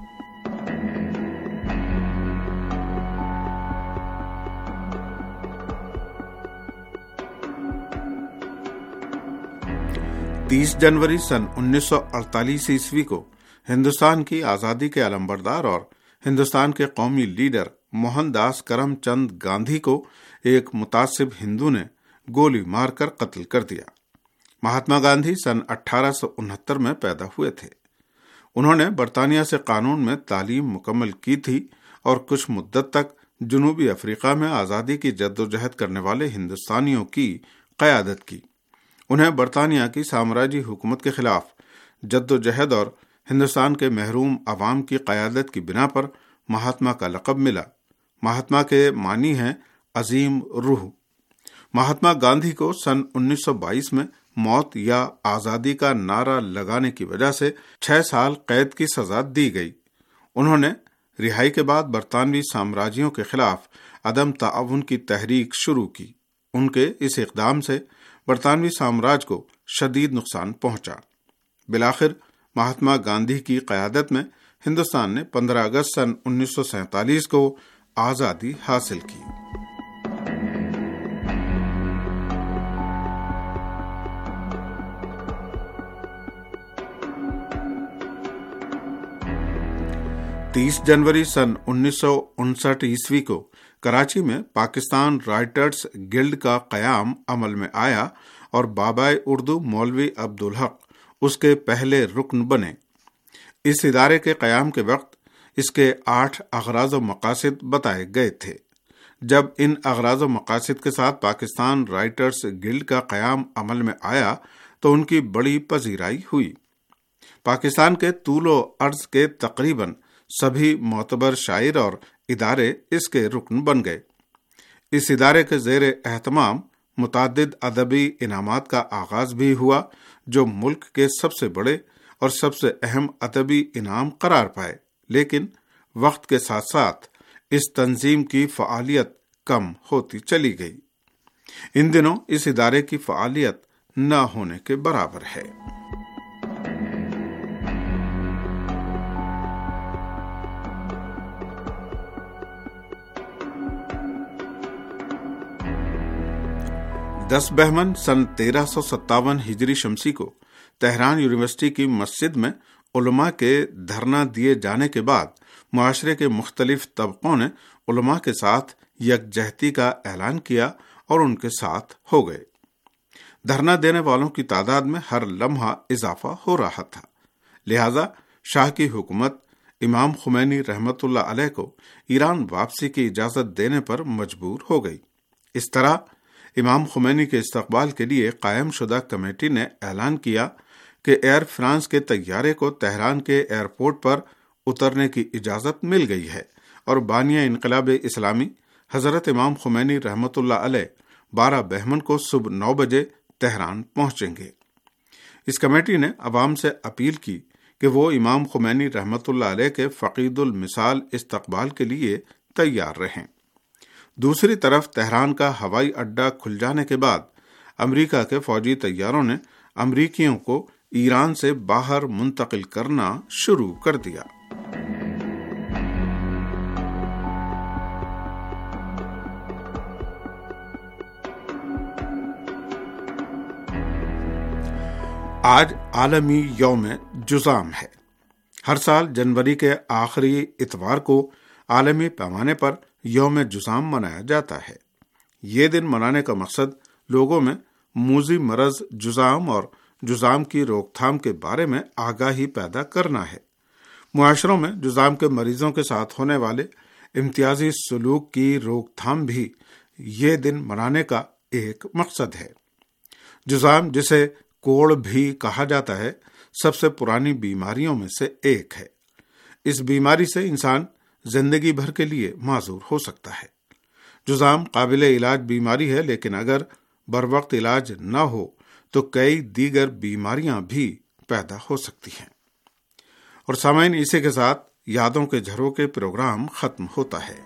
تیس جنوری سن انیس سو اڑتالیس عیسوی کو ہندوستان کی آزادی کے علمبردار اور ہندوستان کے قومی لیڈر موہن داس کرم چند گاندھی کو ایک متعصب ہندو نے گولی مار کر قتل کر دیا۔ مہاتما گاندھی سن اٹھارہ سو انہتر میں پیدا ہوئے تھے۔ انہوں نے برطانیہ سے قانون میں تعلیم مکمل کی تھی اور کچھ مدت تک جنوبی افریقہ میں آزادی کی جدوجہد کرنے والے ہندوستانیوں کی قیادت کی۔ انہیں برطانیہ کی سامراجی حکومت کے خلاف جدوجہد اور ہندوستان کے محروم عوام کی قیادت کی بنا پر مہاتما کا لقب ملا۔ مہاتما کے معنی ہیں عظیم روح۔ مہاتما گاندھی کو سن انیس سو بائیس میں موت یا آزادی کا نعرہ لگانے کی وجہ سے چھ سال قید کی سزا دی گئی۔ انہوں نے رہائی کے بعد برطانوی سامراجیوں کے خلاف عدم تعاون کی تحریک شروع کی۔ ان کے اس اقدام سے برطانوی سامراج کو شدید نقصان پہنچا۔ بالآخر مہاتما گاندھی کی قیادت میں ہندوستان نے پندرہ اگست سن انیس سو سینتالیس کو آزادی حاصل کی۔ تیس جنوری سن انیس سو انسٹھ عیسوی کو کراچی میں پاکستان رائٹرز گلڈ کا قیام عمل میں آیا اور بابائے اردو مولوی عبدالحق اس کے پہلے رکن بنے۔ اس ادارے کے قیام کے وقت اس کے آٹھ اغراض و مقاصد بتائے گئے تھے۔ جب ان اغراض و مقاصد کے ساتھ پاکستان رائٹرز گلڈ کا قیام عمل میں آیا تو ان کی بڑی پذیرائی ہوئی۔ پاکستان کے طول و عرض کے تقریباً سبھی معتبر شاعر اور ادارے اس کے رکن بن گئے۔ اس ادارے کے زیر اہتمام متعدد ادبی انعامات کا آغاز بھی ہوا جو ملک کے سب سے بڑے اور سب سے اہم ادبی انعام قرار پائے، لیکن وقت کے ساتھ ساتھ اس تنظیم کی فعالیت کم ہوتی چلی گئی۔ ان دنوں اس ادارے کی فعالیت نہ ہونے کے برابر ہے۔ دس بہمن سن تیرہ سو ستاون ہجری شمسی کو تہران یونیورسٹی کی مسجد میں علماء کے دھرنا دیے جانے کے بعد معاشرے کے مختلف طبقوں نے علماء کے ساتھ یکجہتی کا اعلان کیا اور ان کے ساتھ ہو گئے۔ دھرنا دینے والوں کی تعداد میں ہر لمحہ اضافہ ہو رہا تھا، لہذا شاہ کی حکومت امام خمینی رحمت اللہ علیہ کو ایران واپسی کی اجازت دینے پر مجبور ہو گئی۔ اس طرح امام خمینی کے استقبال کے لیے قائم شدہ کمیٹی نے اعلان کیا کہ ایئر فرانس کے طیارے کو تہران کے ایئرپورٹ پر اترنے کی اجازت مل گئی ہے اور بانیہ انقلاب اسلامی حضرت امام خمینی رحمت اللہ علیہ بارہ بہمن کو صبح نو بجے تہران پہنچیں گے۔ اس کمیٹی نے عوام سے اپیل کی کہ وہ امام خمینی رحمت اللہ علیہ کے فقید المثال استقبال کے لیے تیار رہیں۔ دوسری طرف تہران کا ہوائی اڈہ کھل جانے کے بعد امریکہ کے فوجی طیاروں نے امریکیوں کو ایران سے باہر منتقل کرنا شروع کر دیا۔ آج عالمی یوم جذام ہے۔ ہر سال جنوری کے آخری اتوار کو عالمی پیمانے پر یوم جذام منایا جاتا ہے۔ یہ دن منانے کا مقصد لوگوں میں موذی مرض جذام اور جذام کی روک تھام کے بارے میں آگاہی پیدا کرنا ہے۔ معاشروں میں جذام کے مریضوں کے ساتھ ہونے والے امتیازی سلوک کی روک تھام بھی یہ دن منانے کا ایک مقصد ہے۔ جذام، جسے کوڑ بھی کہا جاتا ہے، سب سے پرانی بیماریوں میں سے ایک ہے۔ اس بیماری سے انسان زندگی بھر کے لیے معذور ہو سکتا ہے۔ جذام قابل علاج بیماری ہے، لیکن اگر بروقت علاج نہ ہو تو کئی دیگر بیماریاں بھی پیدا ہو سکتی ہیں۔ اور سامعین، اسی کے ساتھ یادوں کے جھروکے پروگرام ختم ہوتا ہے۔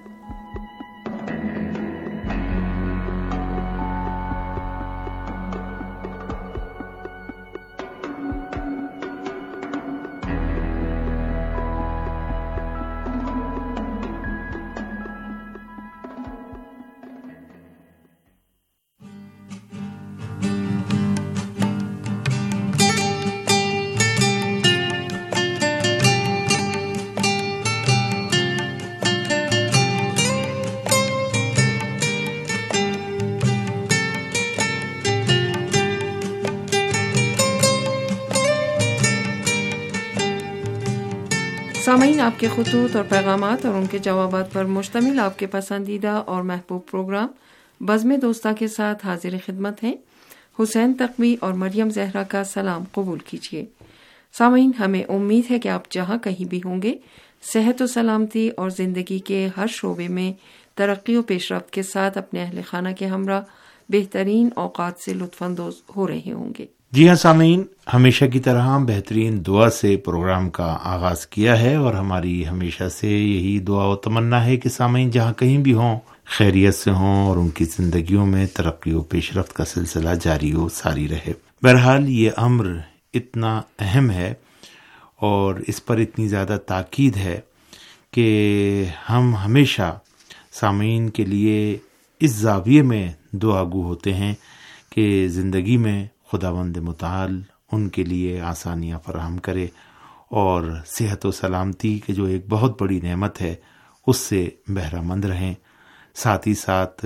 سامعین، آپ کے خطوط اور پیغامات اور ان کے جوابات پر مشتمل آپ کے پسندیدہ اور محبوب پروگرام بزم دوستہ کے ساتھ حاضر خدمت ہیں۔ حسین تقوی اور مریم زہرا کا سلام قبول کیجیے۔ سامعین، ہمیں امید ہے کہ آپ جہاں کہیں بھی ہوں گے صحت و سلامتی اور زندگی کے ہر شعبے میں ترقی و پیش رفت کے ساتھ اپنے اہل خانہ کے ہمراہ بہترین اوقات سے لطف اندوز ہو رہے ہوں گے۔ جی ہاں سامعین، ہمیشہ کی طرح بہترین دعا سے پروگرام کا آغاز کیا ہے، اور ہماری ہمیشہ سے یہی دعا و تمنا ہے کہ سامعین جہاں کہیں بھی ہوں خیریت سے ہوں اور ان کی زندگیوں میں ترقی و پیش رفت کا سلسلہ جاری و ساری رہے۔ بہرحال یہ امر اتنا اہم ہے اور اس پر اتنی زیادہ تاکید ہے کہ ہم ہمیشہ سامعین کے لیے اس زاویے میں دعا گو ہوتے ہیں کہ زندگی میں خداوند متعال ان کے لیے آسانیاں فراہم کرے اور صحت و سلامتی کے جو ایک بہت بڑی نعمت ہے اس سے بہرہ مند رہیں، ساتھ ہی ساتھ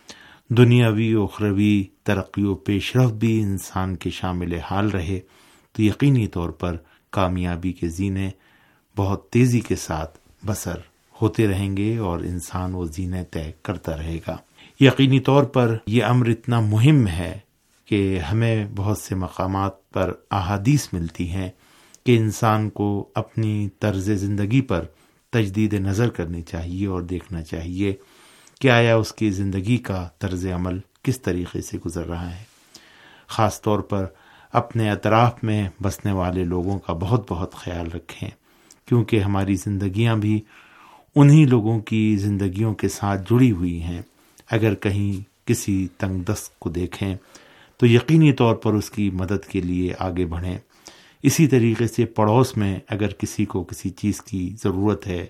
دنیاوی و اخروی ترقی و پیش رفت بھی انسان کے شامل حال رہے، تو یقینی طور پر کامیابی کے زینے بہت تیزی کے ساتھ بسر ہوتے رہیں گے اور انسان وہ زینے طے کرتا رہے گا۔ یقینی طور پر یہ امر اتنا مہم ہے کہ ہمیں بہت سے مقامات پر احادیث ملتی ہیں کہ انسان کو اپنی طرز زندگی پر تجدید نظر کرنی چاہیے اور دیکھنا چاہیے کہ آیا اس کی زندگی کا طرز عمل کس طریقے سے گزر رہا ہے۔ خاص طور پر اپنے اطراف میں بسنے والے لوگوں کا بہت بہت خیال رکھیں، کیونکہ ہماری زندگیاں بھی انہی لوگوں کی زندگیوں کے ساتھ جڑی ہوئی ہیں۔ اگر کہیں کسی تنگ دست کو دیکھیں تو یقینی طور پر اس کی مدد کے لیے آگے بڑھیں۔ اسی طریقے سے پڑوس میں اگر کسی کو کسی چیز کی ضرورت ہے،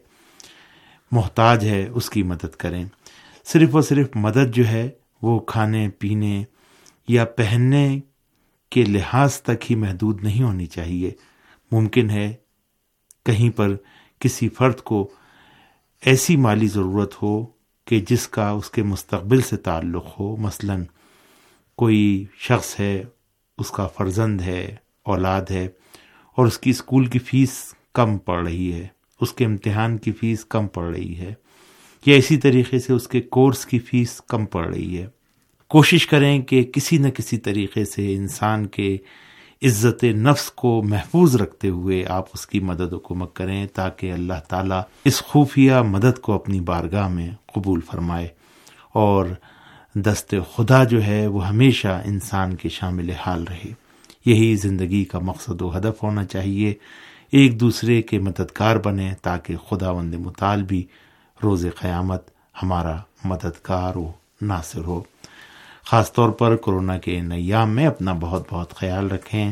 محتاج ہے، اس کی مدد کریں۔ صرف اور صرف مدد جو ہے وہ کھانے پینے یا پہننے کے لحاظ تک ہی محدود نہیں ہونی چاہیے۔ ممکن ہے کہیں پر کسی فرد کو ایسی مالی ضرورت ہو کہ جس کا اس کے مستقبل سے تعلق ہو، مثلاً کوئی شخص ہے، اس کا فرزند ہے، اولاد ہے، اور اس کی اسکول کی فیس کم پڑ رہی ہے، اس کے امتحان کی فیس کم پڑ رہی ہے، یا اسی طریقے سے اس کے کورس کی فیس کم پڑ رہی ہے۔ کوشش کریں کہ کسی نہ کسی طریقے سے انسان کے عزت نفس کو محفوظ رکھتے ہوئے آپ اس کی مدد و کمک کریں، تاکہ اللہ تعالیٰ اس خفیہ مدد کو اپنی بارگاہ میں قبول فرمائے اور دست خدا جو ہے وہ ہمیشہ انسان کے شامل حال رہے۔ یہی زندگی کا مقصد و ہدف ہونا چاہیے، ایک دوسرے کے مددگار بنیں تاکہ خداوند متعال بھی روز قیامت ہمارا مددگار و ناصر ہو۔ خاص طور پر کورونا کے ان ایام میں اپنا بہت بہت خیال رکھیں،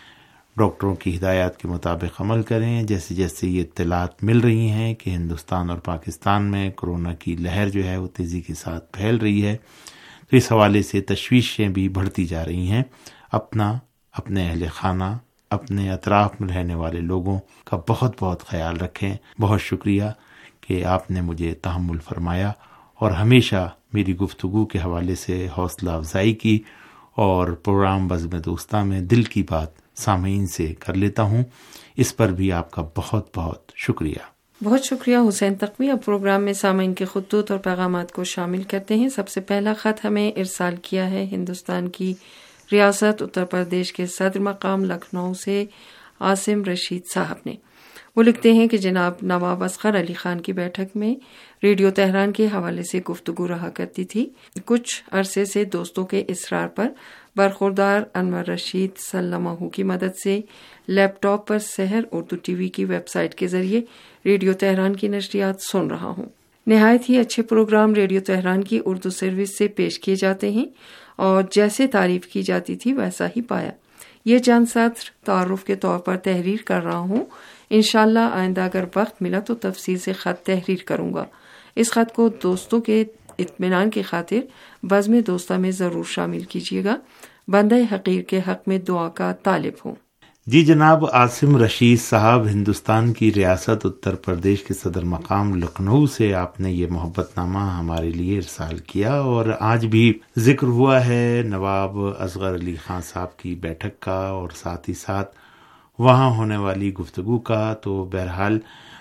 ڈاکٹروں کی ہدایات کے مطابق عمل کریں۔ جیسے جیسے یہ اطلاعات مل رہی ہیں کہ ہندوستان اور پاکستان میں کورونا کی لہر جو ہے وہ تیزی کے ساتھ پھیل رہی ہے، تو اس حوالے سے تشویشیں بھی بڑھتی جا رہی ہیں۔ اپنا، اپنے اہل خانہ، اپنے اطراف میں رہنے والے لوگوں کا بہت بہت خیال رکھیں۔ بہت شکریہ کہ آپ نے مجھے تحمل فرمایا اور ہمیشہ میری گفتگو کے حوالے سے حوصلہ افزائی کی، اور پروگرام بزم دوستہ میں دل کی بات سامعین سے کر لیتا ہوں۔ اس پر بھی آپ کا بہت بہت شکریہ۔ بہت شکریہ حسین تقوی۔ اب پروگرام میں سامعین کے خطوط اور پیغامات کو شامل کرتے ہیں۔ سب سے پہلا خط ہمیں ارسال کیا ہے ہندوستان کی ریاست اتر پردیش کے صدر مقام لکھنؤ سے عاصم رشید صاحب نے۔ وہ لکھتے ہیں کہ جناب نواب اصغر علی خان کی بیٹھک میں ریڈیو تہران کے حوالے سے گفتگو رہا کرتی تھی۔ کچھ عرصے سے دوستوں کے اصرار پر برخوردار انور رشید سلمہ کی مدد سے لیپ ٹاپ پر سحر اردو ٹی وی کی ویب سائٹ کے ذریعے ریڈیو تہران کی نشریات سن رہا ہوں۔ نہایت ہی اچھے پروگرام ریڈیو تہران کی اردو سروس سے پیش کیے جاتے ہیں اور جیسے تعریف کی جاتی تھی ویسا ہی پایا۔ یہ چند سطر تعارف کے طور پر تحریر کر رہا ہوں، انشاءاللہ آئندہ اگر وقت ملا تو تفصیل سے خط تحریر کروں گا۔ اس خط کو دوستوں کے اطمینان کی خاطر بزم دوستہ میں ضرور شامل کیجیے گا۔ بندہ حقیر کے حق میں دعا کا طالب ہوں۔ جی جناب عاصم رشید صاحب، ہندوستان کی ریاست اتر پردیش کے صدر مقام لکھنؤ سے آپ نے یہ محبت نامہ ہمارے لیے ارسال کیا، اور آج بھی ذکر ہوا ہے نواب اصغر علی خان صاحب کی بیٹھک کا اور ساتھ ہی ساتھ وہاں ہونے والی گفتگو کا۔ تو بہرحال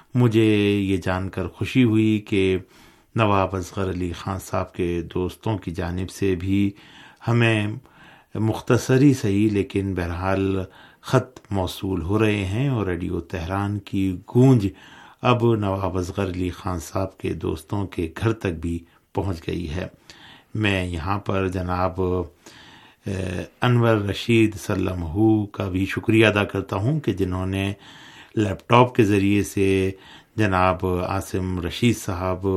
مجھے یہ جان کر خوشی ہوئی کہ نواب اصغر علی خان صاحب کے دوستوں کی جانب سے بھی ہمیں مختصری صحیح لیکن بہرحال خط موصول ہو رہے ہیں، اور ریڈیو تہران کی گونج اب نواب اصغر علی خان صاحب کے دوستوں کے گھر تک بھی پہنچ گئی ہے۔ میں یہاں پر جناب انور رشید سلمہ کا بھی شکریہ ادا کرتا ہوں کہ جنہوں نے لیپ ٹاپ کے ذریعے سے جناب عاصم رشید صاحب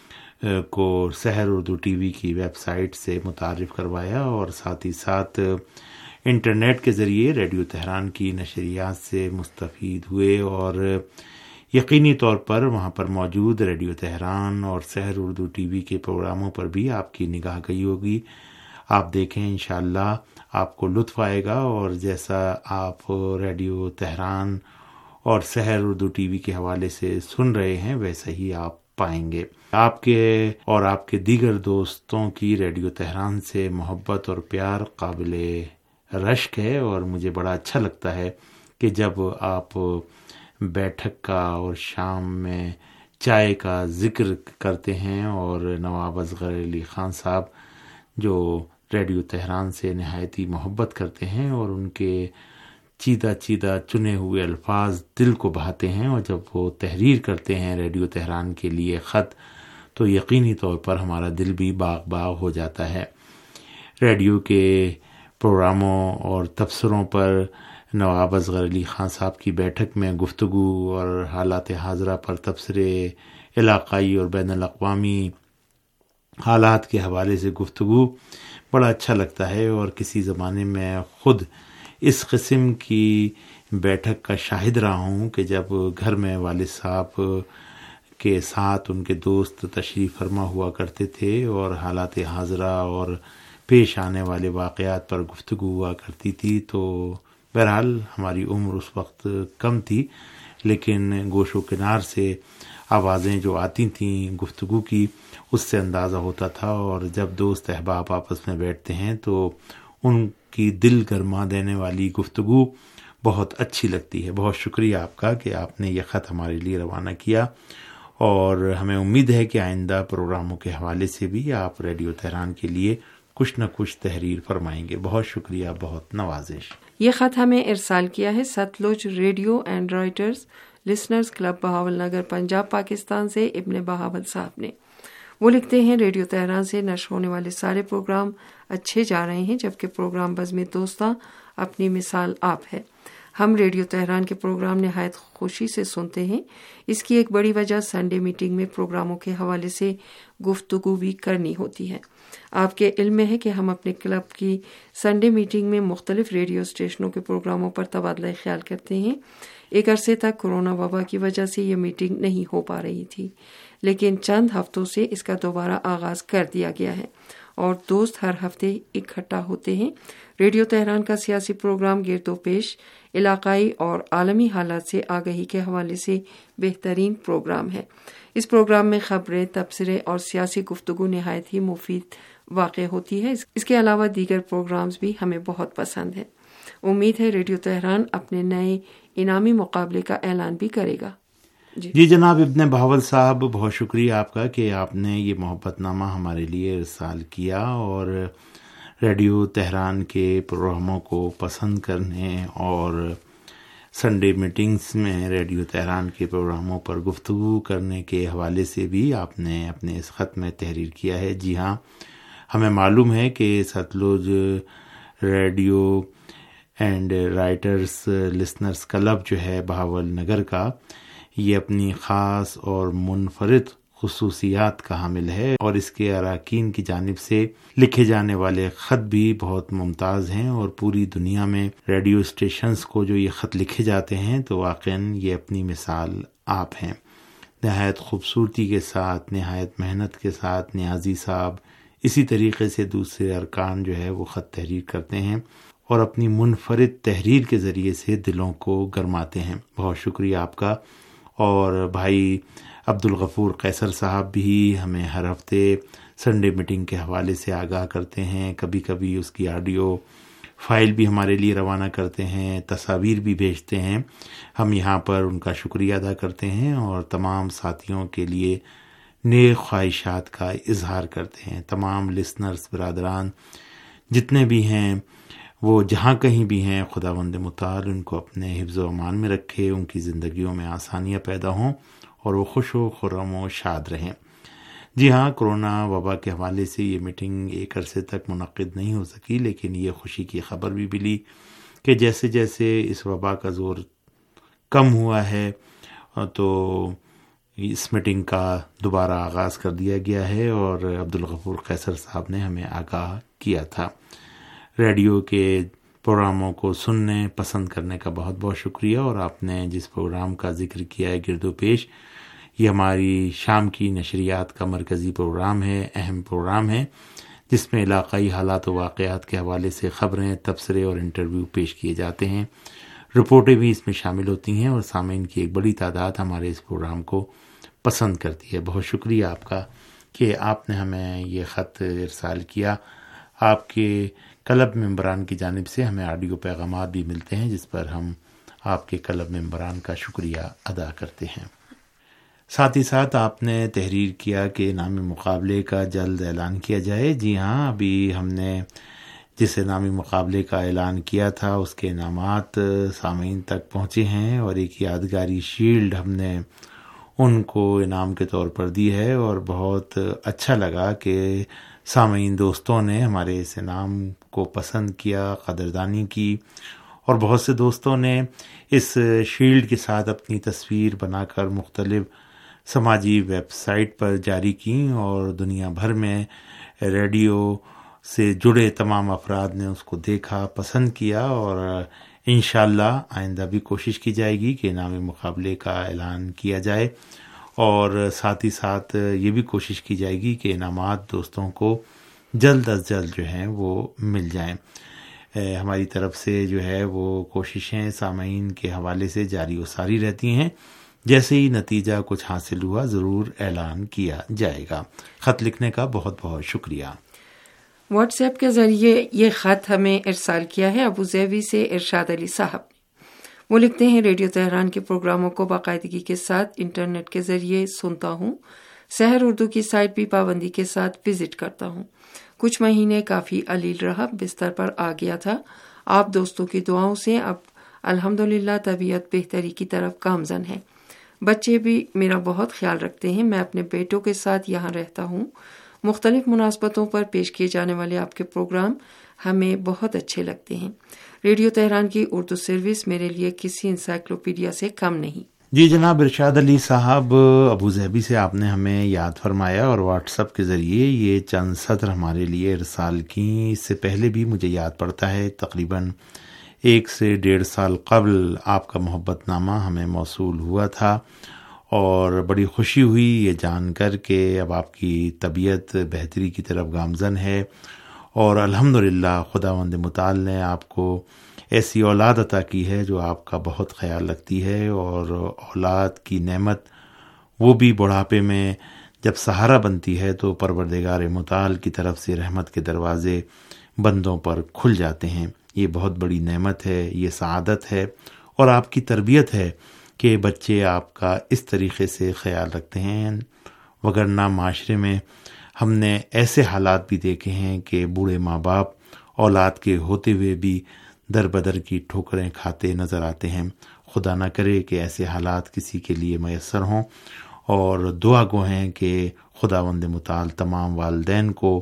کو سحر اردو ٹی وی کی ویب سائٹ سے متعارف کروایا، اور ساتھ ہی ساتھ انٹرنیٹ کے ذریعے ریڈیو تہران کی نشریات سے مستفید ہوئے، اور یقینی طور پر وہاں پر موجود ریڈیو تہران اور سحر اردو ٹی وی کے پروگراموں پر بھی آپ کی نگاہ گئی ہوگی۔ آپ دیکھیں، انشاءاللہ آپ کو لطف آئے گا، اور جیسا آپ ریڈیو تہران اور سحر اردو ٹی وی کے حوالے سے سن رہے ہیں ویسا ہی آپ پائیں گے۔ آپ کے اور آپ کے دیگر دوستوں کی ریڈیو تہران سے محبت اور پیار قابل رشک ہے، اور مجھے بڑا اچھا لگتا ہے کہ جب آپ بیٹھک کا اور شام میں چائے کا ذکر کرتے ہیں، اور نواب اصغر علی خان صاحب جو ریڈیو تہران سے نہایت ہی محبت کرتے ہیں، اور ان کے چیدہ چیدہ چنے ہوئے الفاظ دل کو بھاتے ہیں، اور جب وہ تحریر کرتے ہیں ریڈیو تہران کے لیے خط، تو یقینی طور پر ہمارا دل بھی باغ باغ ہو جاتا ہے۔ ریڈیو کے پروگراموں اور تبصروں پر نواب اصغر علی خان صاحب کی بیٹھک میں گفتگو اور حالات حاضرہ پر تبصرے، علاقائی اور بین الاقوامی حالات کے حوالے سے گفتگو بڑا اچھا لگتا ہے، اور کسی زمانے میں خود اس قسم کی بیٹھک کا شاہد رہا ہوں کہ جب گھر میں والد صاحب کے ساتھ ان کے دوست تشریف فرما ہوا کرتے تھے، اور حالات حاضرہ اور پیش آنے والے واقعات پر گفتگو ہوا کرتی تھی، تو بہرحال ہماری عمر اس وقت کم تھی، لیکن گوش و کنار سے آوازیں جو آتی تھیں گفتگو کی، اس سے اندازہ ہوتا تھا، اور جب دوست احباب آپس میں بیٹھتے ہیں تو ان کی دل گرما دینے والی گفتگو بہت اچھی لگتی ہے۔ بہت شکریہ آپ کا کہ آپ نے یہ خط ہمارے لیے روانہ کیا، اور ہمیں امید ہے کہ آئندہ پروگراموں کے حوالے سے بھی آپ ریڈیو تہران کے لیے کچھ نہ کچھ تحریر فرمائیں گے۔ بہت شکریہ، بہت نوازش۔ یہ خط ہمیں ارسال کیا ہے Sutlej radio and writers listeners club Bahawal Nagar Punjab Pakistan سے ابن بہاول صاحب نے۔ وہ لکھتے ہیں، ریڈیو تہران سے نشر ہونے والے سارے پروگرام اچھے جا رہے ہیں، جبکہ پروگرام بزم دوستاں اپنی مثال آپ ہے۔ ہم ریڈیو تہران کے پروگرام نہایت خوشی سے سنتے ہیں۔ اس کی ایک بڑی وجہ سنڈے میٹنگ میں پروگراموں کے حوالے سے گفتگو بھی کرنی ہوتی ہے۔ آپ کے علم میں ہے کہ ہم اپنے کلب کی سنڈے میٹنگ میں مختلف ریڈیو اسٹیشنوں کے پروگراموں پر تبادلہ خیال کرتے ہیں۔ ایک عرصے تک کورونا وبا کی وجہ سے یہ میٹنگ نہیں ہو پا رہی تھی، لیکن چند ہفتوں سے اس کا دوبارہ آغاز کر دیا گیا ہے، اور دوست ہر ہفتے اکٹھا ہوتے ہیں۔ ریڈیو تہران کا سیاسی پروگرام گرد و پیش علاقائی اور عالمی حالات سے آگہی کے حوالے سے بہترین پروگرام ہے۔ اس پروگرام میں خبریں، تبصرے اور سیاسی گفتگو نہایت ہی مفید واقع ہوتی ہے۔ اس کے علاوہ دیگر پروگرامز بھی ہمیں بہت پسند ہیں۔ امید ہے ریڈیو تہران اپنے نئے انعامی مقابلے کا اعلان بھی کرے گا۔ جی جی جناب ابن بہاول صاحب، بہت شکریہ آپ کا کہ آپ نے یہ محبت نامہ ہمارے لیے ارسال کیا، اور ریڈیو تہران کے پروگراموں کو پسند کرنے اور سنڈے میٹنگز میں ریڈیو تہران کے پروگراموں پر گفتگو کرنے کے حوالے سے بھی آپ نے اپنے اس خط میں تحریر کیا ہے۔ جی ہاں، ہمیں معلوم ہے کہ Sutlej radio and writers listeners club جو ہے بہاول نگر کا، یہ اپنی خاص اور منفرد خصوصیات کا حامل ہے، اور اس کے اراکین کی جانب سے لکھے جانے والے خط بھی بہت ممتاز ہیں، اور پوری دنیا میں ریڈیو اسٹیشنز کو جو یہ خط لکھے جاتے ہیں تو واقعاً یہ اپنی مثال آپ ہیں۔ نہایت خوبصورتی کے ساتھ، نہایت محنت کے ساتھ نیازی صاحب اسی طریقے سے دوسرے ارکان جو ہے وہ خط تحریر کرتے ہیں، اور اپنی منفرد تحریر کے ذریعے سے دلوں کو گرماتے ہیں۔ بہت شکریہ آپ کا۔ اور بھائی عبد الغفور قیصر صاحب بھی ہمیں ہر ہفتے سنڈے میٹنگ کے حوالے سے آگاہ کرتے ہیں، کبھی کبھی اس کی آڈیو فائل بھی ہمارے لیے روانہ کرتے ہیں، تصاویر بھی بھیجتے ہیں. ہم یہاں پر ان کا شکریہ ادا کرتے ہیں اور تمام ساتھیوں کے لیے نیک خواہشات کا اظہار کرتے ہیں. تمام لسنرز برادران جتنے بھی ہیں وہ جہاں کہیں بھی ہیں، خداوند متعال ان کو اپنے حفظ و امان میں رکھے، ان کی زندگیوں میں آسانیاں پیدا ہوں اور وہ خوش و خرم و شاد رہیں. جی ہاں، کرونا وبا کے حوالے سے یہ میٹنگ ایک عرصے تک منعقد نہیں ہو سکی، لیکن یہ خوشی کی خبر بھی ملی کہ جیسے جیسے اس وبا کا زور کم ہوا ہے تو اس میٹنگ کا دوبارہ آغاز کر دیا گیا ہے. اور عبدالغفور قیصر صاحب نے ہمیں آگاہ کیا تھا. ریڈیو کے پروگراموں کو سننے پسند کرنے کا بہت بہت شکریہ. اور آپ نے جس پروگرام کا ذکر کیا ہے گرد و پیش، یہ ہماری شام کی نشریات کا مرکزی پروگرام ہے، اہم پروگرام ہے، جس میں علاقائی حالات و واقعات کے حوالے سے خبریں، تبصرے اور انٹرویو پیش کیے جاتے ہیں. رپورٹیں بھی اس میں شامل ہوتی ہیں اور سامعین کی ایک بڑی تعداد ہمارے اس پروگرام کو پسند کرتی ہے. بہت شکریہ آپ کا کہ آپ نے ہمیں یہ خط ارسال کیا. آپ کے کلب ممبران کی جانب سے ہمیں آڈیو پیغامات بھی ملتے ہیں جس پر ہم آپ کے کلب ممبران کا شکریہ ادا کرتے ہیں. ساتھ ہی ساتھ آپ نے تحریر کیا کہ انعامی مقابلے کا جلد اعلان کیا جائے. جی ہاں، ابھی ہم نے جس انعامی مقابلے کا اعلان کیا تھا اس کے انعامات سامعین تک پہنچے ہیں اور ایک یادگاری شیلڈ ہم نے ان کو انعام کے طور پر دی ہے. اور بہت اچھا لگا کہ سامعین دوستوں نے ہمارے اس انعام کو پسند کیا، قدردانی کی، اور بہت سے دوستوں نے اس شیلڈ کے ساتھ اپنی تصویر بنا کر مختلف سماجی ویب سائٹ پر جاری کی اور دنیا بھر میں ریڈیو سے جڑے تمام افراد نے اس کو دیکھا، پسند کیا. اور انشاءاللہ آئندہ بھی کوشش کی جائے گی کہ انعامی مقابلے کا اعلان کیا جائے، اور ساتھ ہی ساتھ یہ بھی کوشش کی جائے گی کہ انعامات دوستوں کو جلد از جلد جو ہیں وہ مل جائیں. ہماری طرف سے جو ہے وہ کوششیں سامعین کے حوالے سے جاری و ساری رہتی ہیں. جیسے ہی نتیجہ کچھ حاصل ہوا ضرور اعلان کیا جائے گا. خط لکھنے کا بہت بہت شکریہ. واٹس ایپ کے ذریعے یہ خط ہمیں ارسال کیا ہے ابو ظہبی سے ارشاد علی صاحب. وہ لکھتے ہیں، ریڈیو تہران کے پروگراموں کو باقاعدگی کے ساتھ انٹرنیٹ کے ذریعے سنتا ہوں. سحر اردو کی سائٹ بھی پابندی کے ساتھ وزٹ کرتا ہوں. کچھ مہینے کافی علیل رہا، بستر پر آ گیا تھا. آپ دوستوں کی دعاؤں سے اب الحمدللہ طبیعت بہتری کی طرف گامزن ہے. بچے بھی میرا بہت خیال رکھتے ہیں. میں اپنے بیٹوں کے ساتھ یہاں رہتا ہوں. مختلف مناسبتوں پر پیش کیے جانے والے آپ کے پروگرام ہمیں بہت اچھے لگتے ہیں. ریڈیو تہران کی اردو سروس میرے لیے کسی انسائکلوپیڈیا سے کم نہیں. جی جناب ارشاد علی صاحب، ابو ظہبی سے آپ نے ہمیں یاد فرمایا اور واٹس ایپ کے ذریعے یہ چند سطر ہمارے لیے ارسال کی. اس سے پہلے بھی مجھے یاد پڑتا ہے تقریباً ایک سے ڈیڑھ سال قبل آپ کا محبت نامہ ہمیں موصول ہوا تھا، اور بڑی خوشی ہوئی یہ جان کر کہ اب آپ کی طبیعت بہتری کی طرف گامزن ہے. اور الحمدللہ خداوند متعال نے آپ کو ایسی اولاد عطا کی ہے جو آپ کا بہت خیال رکھتی ہے. اور اولاد کی نعمت وہ بھی بڑھاپے میں جب سہارا بنتی ہے تو پروردگار متعال کی طرف سے رحمت کے دروازے بندوں پر کھل جاتے ہیں. یہ بہت بڑی نعمت ہے، یہ سعادت ہے، اور آپ کی تربیت ہے کہ بچے آپ کا اس طریقے سے خیال رکھتے ہیں. وگرنہ معاشرے میں ہم نے ایسے حالات بھی دیکھے ہیں کہ بوڑھے ماں باپ اولاد کے ہوتے ہوئے بھی در بدر کی ٹھوکریں کھاتے نظر آتے ہیں. خدا نہ کرے کہ ایسے حالات کسی کے لیے میسر ہوں، اور دعا گو ہیں کہ خداوند متعال تمام والدین کو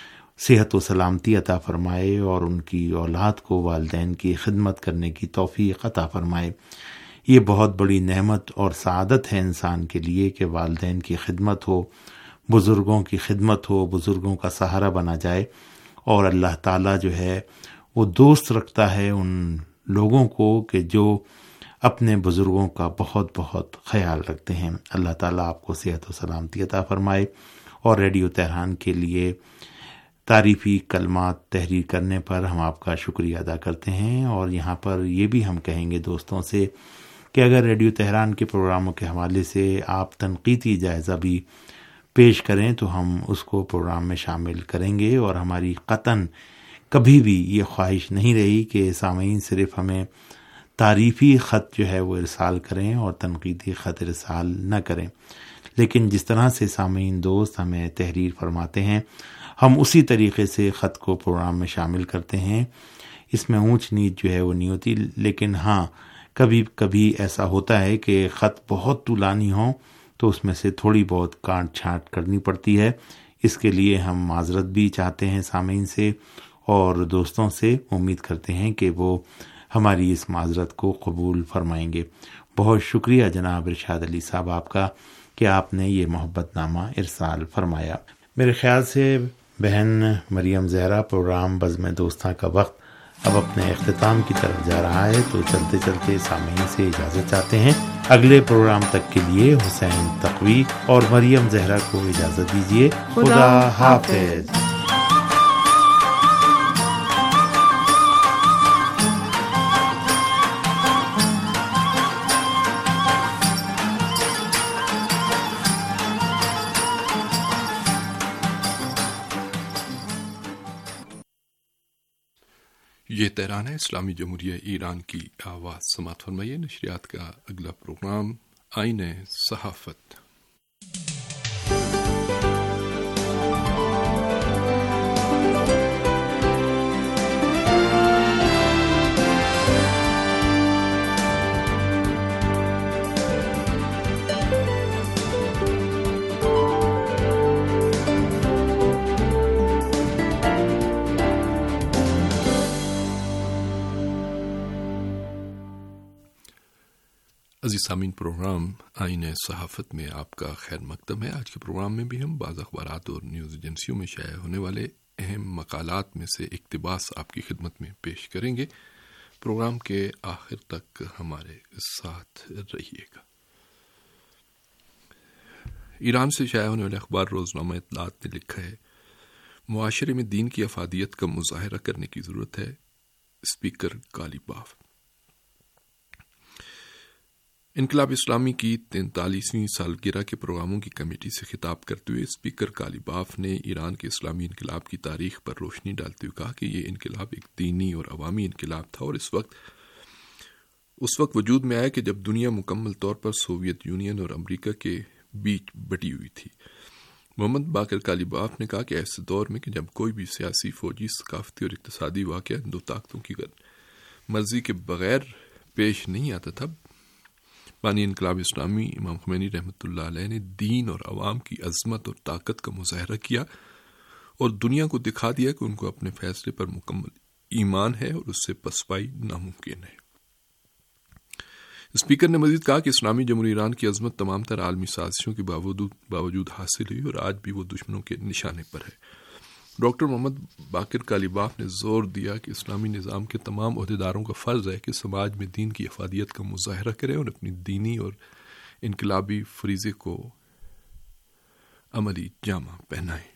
صحت و سلامتی عطا فرمائے اور ان کی اولاد کو والدین کی خدمت کرنے کی توفیق عطا فرمائے. یہ بہت بڑی نعمت اور سعادت ہے انسان کے لیے کہ والدین کی خدمت ہو، بزرگوں کی خدمت ہو، بزرگوں کا سہارا بنا جائے. اور اللہ تعالیٰ جو ہے وہ دوست رکھتا ہے ان لوگوں کو کہ جو اپنے بزرگوں کا بہت بہت خیال رکھتے ہیں. اللہ تعالیٰ آپ کو صحت و سلامتی عطا فرمائے. اور ریڈیو تہران کے لیے تعریفی کلمات تحریر کرنے پر ہم آپ کا شکریہ ادا کرتے ہیں. اور یہاں پر یہ بھی ہم کہیں گے دوستوں سے کہ اگر ریڈیو تہران کے پروگراموں کے حوالے سے آپ تنقیدی جائزہ بھی پیش کریں تو ہم اس کو پروگرام میں شامل کریں گے، اور ہماری قطعاً کبھی بھی یہ خواہش نہیں رہی کہ سامعین صرف ہمیں تعریفی خط جو ہے وہ ارسال کریں اور تنقیدی خط ارسال نہ کریں، لیکن جس طرح سے سامعین دوست ہمیں تحریر فرماتے ہیں ہم اسی طریقے سے خط کو پروگرام میں شامل کرتے ہیں۔ اس میں اونچ نیچ جو ہے وہ نہیں ہوتی، لیکن ہاں کبھی کبھی ایسا ہوتا ہے کہ خط بہت طولانی ہوں تو اس میں سے تھوڑی بہت کاٹ چھانٹ کرنی پڑتی ہے۔ اس کے لیے ہم معذرت بھی چاہتے ہیں سامعین سے اور دوستوں سے، امید کرتے ہیں کہ وہ ہماری اس معذرت کو قبول فرمائیں گے۔ بہت شکریہ جناب ارشاد علی صاحب آپ کا کہ آپ نے یہ محبت نامہ ارسال فرمایا۔ میرے خیال سے بہن مریم زہرا، پروگرام بزم دوستاں کا وقت اب اپنے اختتام کی طرف جا رہا ہے، تو چلتے چلتے سامعین سے اجازت چاہتے ہیں۔ اگلے پروگرام تک کے لیے حسین تقوی اور مریم زہرا کو اجازت دیجیے۔ خدا حافظ۔ یہ تہران ہے، اسلامی جمہوریہ ایران کی آواز۔ سماعت فرمائیے نشریات کا اگلا پروگرام آئین صحافت۔ عزیز سامعین، پروگرام آئین صحافت میں آپ کا خیر مقدم ہے۔ آج کے پروگرام میں بھی ہم بعض اخبارات اور نیوز ایجنسیوں میں شائع ہونے والے اہم مقالات میں سے اقتباس آپ کی خدمت میں پیش کریں گے۔ پروگرام کے آخر تک ہمارے ساتھ رہیے گا۔ ایران سے شائع ہونے والے اخبار روزنامہ اطلاعات نے لکھا ہے، معاشرے میں دین کی افادیت کا مظاہرہ کرنے کی ضرورت ہے، اسپیکر غالیباف۔ انقلاب اسلامی کی تینتالیسویں سالگرہ کے پروگراموں کی کمیٹی سے خطاب کرتے ہوئے اسپیکر غالیباف نے ایران کے اسلامی انقلاب کی تاریخ پر روشنی ڈالتے ہوئے کہا کہ یہ انقلاب ایک دینی اور عوامی انقلاب تھا اور اس وقت اس وقت وجود میں آیا کہ جب دنیا مکمل طور پر سوویت یونین اور امریکہ کے بیچ بٹی ہوئی تھی۔ محمد باقر غالیباف نے کہا کہ ایسے دور میں کہ جب کوئی بھی سیاسی، فوجی، ثقافتی اور اقتصادی واقعہ دو طاقتوں کی مرضی کے بغیر پیش نہیں آتا تھا، بانی انقلاب اسلامی امام خمینی رحمۃ اللہ علیہ نے دین اور عوام کی عظمت اور طاقت کا مظاہرہ کیا اور دنیا کو دکھا دیا کہ ان کو اپنے فیصلے پر مکمل ایمان ہے اور اس سے پسپائی ناممکن ہے۔ اسپیکر نے مزید کہا کہ اسلامی جمہوریہ ایران کی عظمت تمام تر عالمی سازشوں کے باوجود حاصل ہوئی اور آج بھی وہ دشمنوں کے نشانے پر ہے۔ ڈاکٹر محمد باقر غالیباف نے زور دیا کہ اسلامی نظام کے تمام عہدیداروں کا فرض ہے کہ سماج میں دین کی افادیت کا مظاہرہ کریں اور اپنی دینی اور انقلابی فریضے کو عملی جامہ پہنائیں۔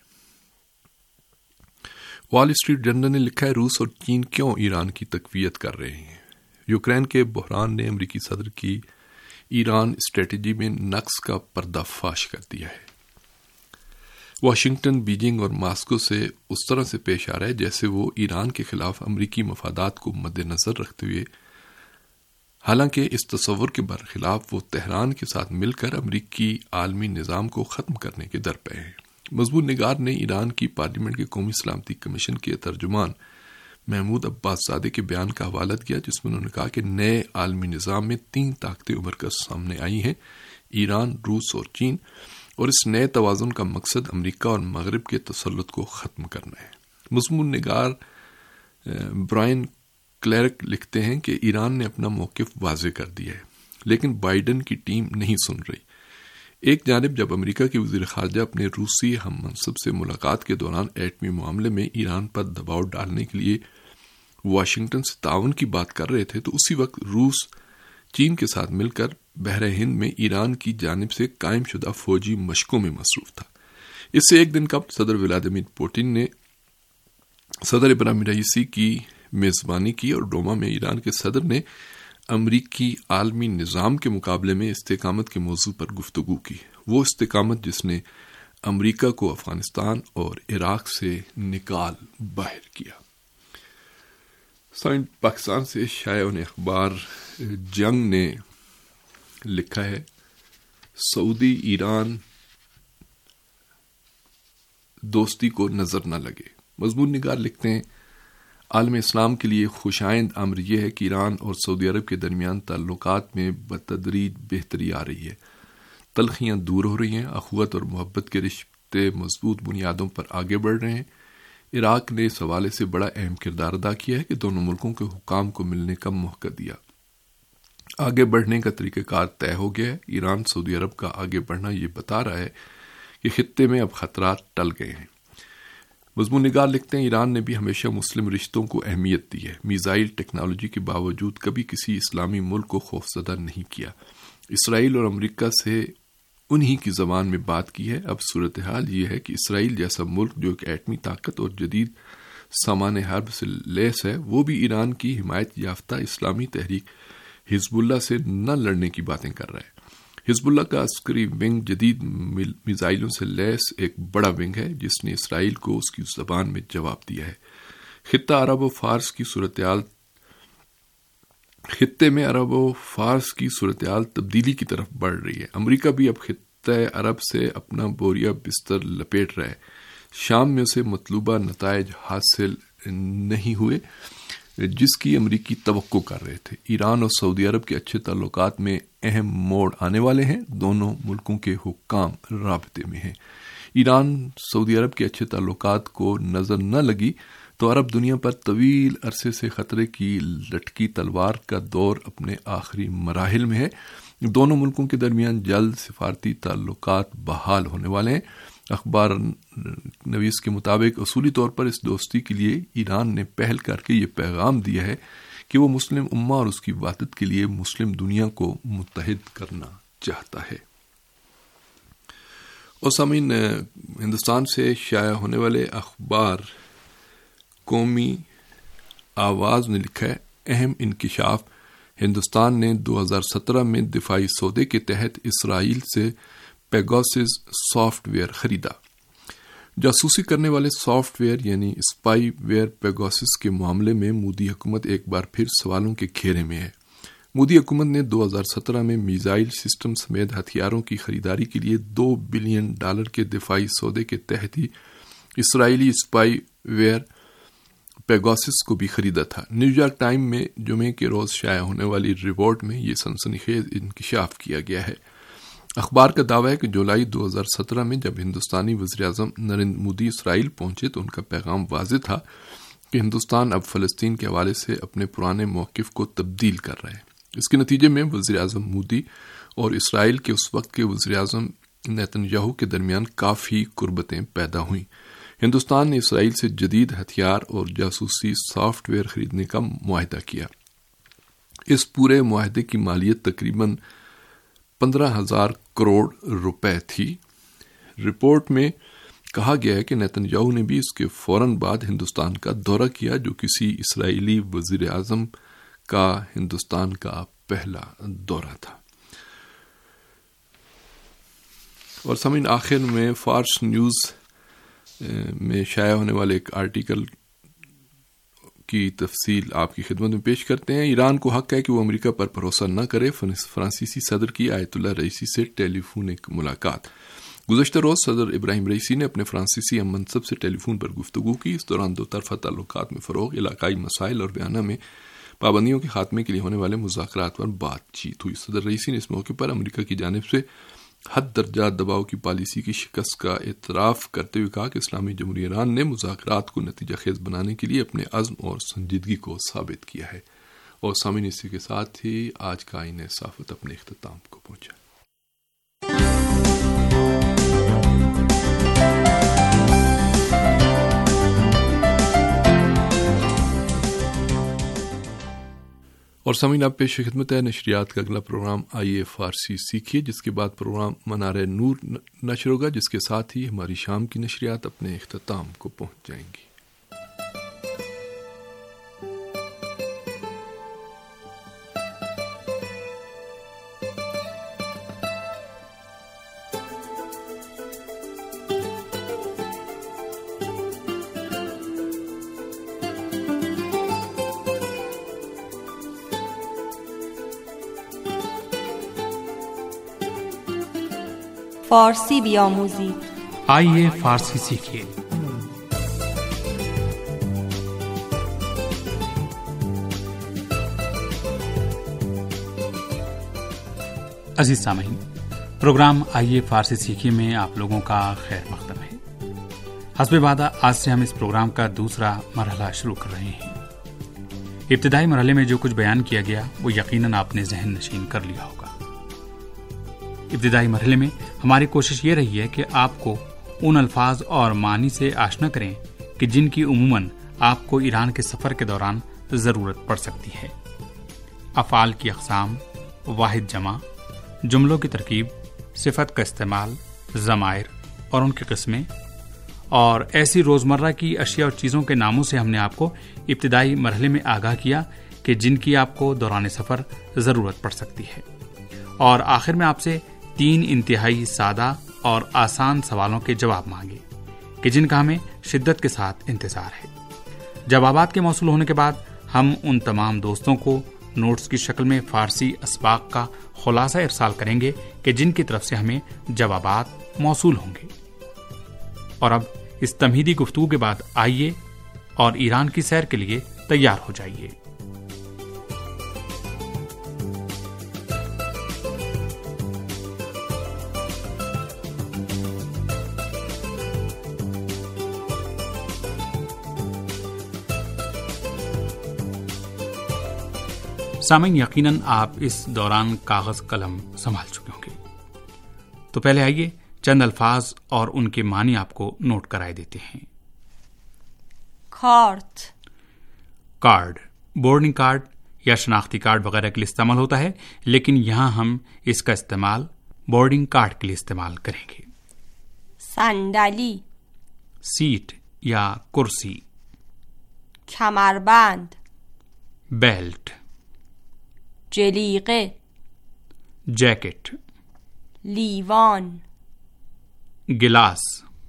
وال اسٹریٹ جرنل نے لکھا ہے، روس اور چین کیوں ایران کی تقویت کر رہے ہیں؟ یوکرین کے بحران نے امریکی صدر کی ایران اسٹریٹجی میں نقص کا پردہ فاش کر دیا ہے۔ واشنگٹن بیجنگ اور ماسکو سے اس طرح سے پیش آ رہا ہے جیسے وہ ایران کے خلاف امریکی مفادات کو مد نظر رکھتے ہوئے، حالانکہ اس تصور کے برخلاف وہ تہران کے ساتھ مل کر امریکی عالمی نظام کو ختم کرنے کے درپے ہیں۔ مضمون نگار نے ایران کی پارلیمنٹ کے قومی سلامتی کمیشن کے ترجمان محمود عباس زادے کے بیان کا حوالہ دیا، جس میں انہوں نے کہا کہ نئے عالمی نظام میں تین طاقتیں ابھر کر سامنے آئی ہیں، ایران، روس اور چین، اور اس نئے توازن کا مقصد امریکہ اور مغرب کے تسلط کو ختم کرنا ہے۔ مضمون نگار برائن کلیرک لکھتے ہیں کہ ایران نے اپنا موقف واضح کر دیا ہے، لیکن بائیڈن کی ٹیم نہیں سن رہی۔ ایک جانب جب امریکہ کے وزیر خارجہ اپنے روسی ہم منصب سے ملاقات کے دوران ایٹمی معاملے میں ایران پر دباؤ ڈالنے کے لیے واشنگٹن سے تعاون کی بات کر رہے تھے، تو اسی وقت روس چین کے ساتھ مل کر بحر ہند میں ایران کی جانب سے قائم شدہ فوجی مشقوں میں مصروف تھا۔ اس سے ایک دن قبل صدر ولادیمیر پوٹن نے صدر ابراہیم رئیسی کی میزبانی کی اور ڈوما میں ایران کے صدر نے امریکی عالمی نظام کے مقابلے میں استقامت کے موضوع پر گفتگو کی، وہ استقامت جس نے امریکہ کو افغانستان اور عراق سے نکال باہر کیا۔ سائن پاکستان سے شائع ہونے اخبار جنگ نے لکھا ہے سعودی ایران دوستی کو نظر نہ لگے. مضمون نگار لکھتے ہیں عالم اسلام کے لیے خوشائند امر یہ ہے کہ ایران اور سعودی عرب کے درمیان تعلقات میں بتدریج بہتری آ رہی ہے. تلخیاں دور ہو رہی ہیں، اخوت اور محبت کے رشتے مضبوط بنیادوں پر آگے بڑھ رہے ہیں. عراق نے اس حوالے سے بڑا اہم کردار ادا کیا ہے کہ دونوں ملکوں کے حکام کو ملنے کا موقع دیا. آگے بڑھنے کا طریقہ کار طے ہو گیا ہے. ایران سعودی عرب کا آگے بڑھنا یہ بتا رہا ہے کہ خطے میں اب خطرات ٹل گئے ہیں. مضمون نگار لکھتے ہیں ایران نے بھی ہمیشہ مسلم رشتوں کو اہمیت دی ہے. میزائل ٹیکنالوجی کے باوجود کبھی کسی اسلامی ملک کو خوفزدہ نہیں کیا. اسرائیل اور امریکہ سے انہی کی زبان میں بات کی ہے. اب صورتحال یہ ہے کہ اسرائیل جیسا ملک جو ایک ایٹمی طاقت اور جدید سامان حرب سے لیس ہے، وہ بھی ایران کی حمایت یافتہ اسلامی تحریک حزب اللہ سے نہ لڑنے کی باتیں کر رہا ہے. حزب اللہ کا عسکری ونگ جدید میزائلوں سے لیس ایک بڑا ونگ ہے جس نے اسرائیل کو اس کی زبان میں جواب دیا ہے. خطہ عرب و فارس کی صورتحال خطے میں عرب و فارس کی صورتحال تبدیلی کی طرف بڑھ رہی ہے. امریکہ بھی اب خطہ عرب سے اپنا بوریا بستر لپیٹ رہا ہے. شام میں اسے مطلوبہ نتائج حاصل نہیں ہوئے جس کی امریکی توقع کر رہے تھے. ایران اور سعودی عرب کے اچھے تعلقات میں اہم موڑ آنے والے ہیں. دونوں ملکوں کے حکام رابطے میں ہیں. ایران سعودی عرب کے اچھے تعلقات کو نظر نہ لگی تو عرب دنیا پر طویل عرصے سے خطرے کی لٹکی تلوار کا دور اپنے آخری مراحل میں ہے. دونوں ملکوں کے درمیان جلد سفارتی تعلقات بحال ہونے والے ہیں. اخبار نویس کے مطابق اصولی طور پر اس دوستی کے لیے ایران نے پہل کر کے یہ پیغام دیا ہے کہ وہ مسلم امہ اور اس کی وحدت کے لیے مسلم دنیا کو متحد کرنا چاہتا ہے. اور سامعین، ہندوستان سے شائع ہونے والے اخبار قومی آواز نے لکھا ہے اہم انکشاف، ہندوستان نے دو ہزار سترہ میں دفاعی سودے کے تحت اسرائیل سے پیگاسس سافٹ ویئر خریدا. جاسوسی کرنے والے سافٹ ویئر یعنی اسپائی ویئر پیگاسس کے معاملے میں مودی حکومت ایک بار پھر سوالوں کے گھیرے میں ہے. مودی حکومت نے دو ہزار سترہ میں میزائل سسٹم سمیت ہتھیاروں کی خریداری کے لیے دو بلین ڈالر کے دفاعی سودے کے تحت ہی اسرائیلی اسپائی ویئر پیگاسس کو بھی خریدا تھا. نیو یارک ٹائم میں جمعے کے روز شائع ہونے والی رپورٹ میں یہ سنسنی خیز انکشاف کیا گیا ہے. اخبار کا دعویٰ ہے کہ جولائی دو ہزار سترہ میں جب ہندوستانی وزیراعظم نریندر مودی اسرائیل پہنچے تو ان کا پیغام واضح تھا کہ ہندوستان اب فلسطین کے حوالے سے اپنے پرانے موقف کو تبدیل کر رہا ہے. اس کے نتیجے میں وزیراعظم مودی اور اسرائیل کے اس وقت کے وزیراعظم نیتن یاہو کے درمیان کافی قربتیں پیدا ہوئیں. ہندوستان نے اسرائیل سے جدید ہتھیار اور جاسوسی سافٹ ویئر خریدنے کا معاہدہ کیا. اس پورے معاہدے کی مالیت تقریباً پندرہ ہزار کروڑ روپے تھی. رپورٹ میں کہا گیا ہے کہ نیتن یاہو نے بھی اس کے فوراً بعد ہندوستان کا دورہ کیا جو کسی اسرائیلی وزیر اعظم کا ہندوستان کا پہلا دورہ تھا. اور سامعین، آخر میں فارس نیوز میں شائع ہونے والے ایک آرٹیکل کی تفصیل آپ کی خدمت میں پیش کرتے ہیں. ایران کو حق ہے کہ وہ امریکہ پر بھروسہ نہ کرے. فرانسیسی صدر کی آیت اللہ رئیسی سے ٹیلی فونک ملاقات. گزشتہ روز صدر ابراہیم رئیسی نے اپنے فرانسیسی ہم منصب سے ٹیلی فون پر گفتگو کی. اس دوران دو طرفہ تعلقات میں فروغ، علاقائی مسائل اور ویانا میں پابندیوں کے خاتمے کے لیے ہونے والے مذاکرات پر بات چیت ہوئی. صدر رئیسی نے اس موقع پر امریکہ کی جانب سے حد درجہ دباؤ کی پالیسی کی شکست کا اعتراف کرتے ہوئے کہا کہ اسلامی جمہوریہ ایران نے مذاکرات کو نتیجہ خیز بنانے کے لیے اپنے عزم اور سنجیدگی کو ثابت کیا ہے. اور سامعین، اسی کے ساتھ ہی آج کا آئین صحافت اپنے اختتام کو پہنچا. اور سامعین، آپ پیش خدمت ہے نشریات کا اگلا پروگرام آئیے فارسی سیکھیے، جس کے بعد پروگرام منار نور نشر ہوگا، جس کے ساتھ ہی ہماری شام کی نشریات اپنے اختتام کو پہنچ جائیں گی. فارسی بیاموزید. آئیے فارسی سیکھیے. عزیز سامعین، پروگرام آئیے فارسی سیکھیے میں آپ لوگوں کا خیر مقدم ہے. حسب وعدہ آج سے ہم اس پروگرام کا دوسرا مرحلہ شروع کر رہے ہیں. ابتدائی مرحلے میں جو کچھ بیان کیا گیا وہ یقیناً آپ نے ذہن نشین کر لیا ہوگا. ابتدائی مرحلے میں ہماری کوشش یہ رہی ہے کہ آپ کو ان الفاظ اور معنی سے آشنا کریں کہ جن کی عموماً آپ کو ایران کے سفر کے دوران ضرورت پڑ سکتی ہے. افعال کی اقسام، واحد جمع، جملوں کی ترکیب، صفت کا استعمال، ضمائر اور ان کی قسمیں، اور ایسی روزمرہ کی اشیاء اور چیزوں کے ناموں سے ہم نے آپ کو ابتدائی مرحلے میں آگاہ کیا کہ جن کی آپ کو دوران سفر ضرورت پڑ سکتی ہے. اور آخر میں آپ سے تین انتہائی سادہ اور آسان سوالوں کے جواب مانگے کہ جن کا ہمیں شدت کے ساتھ انتظار ہے. جوابات کے موصول ہونے کے بعد ہم ان تمام دوستوں کو نوٹس کی شکل میں فارسی اسباق کا خلاصہ ارسال کریں گے کہ جن کی طرف سے ہمیں جوابات موصول ہوں گے. اور اب اس تمہیدی گفتگو کے بعد آئیے اور ایران کی سیر کے لیے تیار ہو جائیے. سامعین، یقیناً آپ اس دوران کاغذ قلم سنبھال چکے ہوں گے. تو پہلے آئیے چند الفاظ اور ان کے معنی آپ کو نوٹ کرائے دیتے ہیں. کارٹ، کارڈ بورڈنگ کارڈ یا شناختی کارڈ وغیرہ کے لیے استعمال ہوتا ہے، لیکن یہاں ہم اس کا استعمال بورڈنگ کارڈ کے لیے استعمال کریں گے. صندلی، سیٹ یا کرسی. کمربند، بیلٹ. جلیقه، جیکٹ. لیوان، گلاس.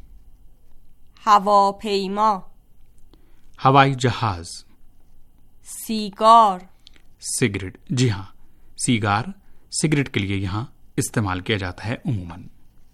هواپیما، ہوائی جہاز. سیگار، سگریٹ. جی ہاں، سیگار سگریٹ کے لیے یہاں استعمال کیا جاتا ہے عموماً.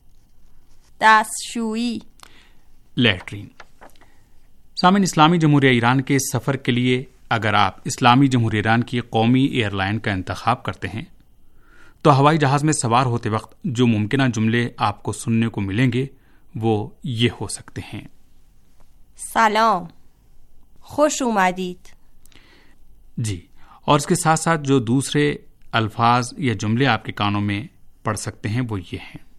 دستشویی، لیٹرین. سامعین، اسلامی جمہوریہ ایران کے سفر کے لیے اگر آپ اسلامی جمہوریہ ایران کی قومی ایئر لائن کا انتخاب کرتے ہیں تو ہوائی جہاز میں سوار ہوتے وقت جو ممکنہ جملے آپ کو سننے کو ملیں گے وہ یہ ہو سکتے ہیں: سلام، خوش اومدید. جی، اور اس کے ساتھ ساتھ جو دوسرے الفاظ یا جملے آپ کے کانوں میں پڑ سکتے ہیں وہ یہ ہیں: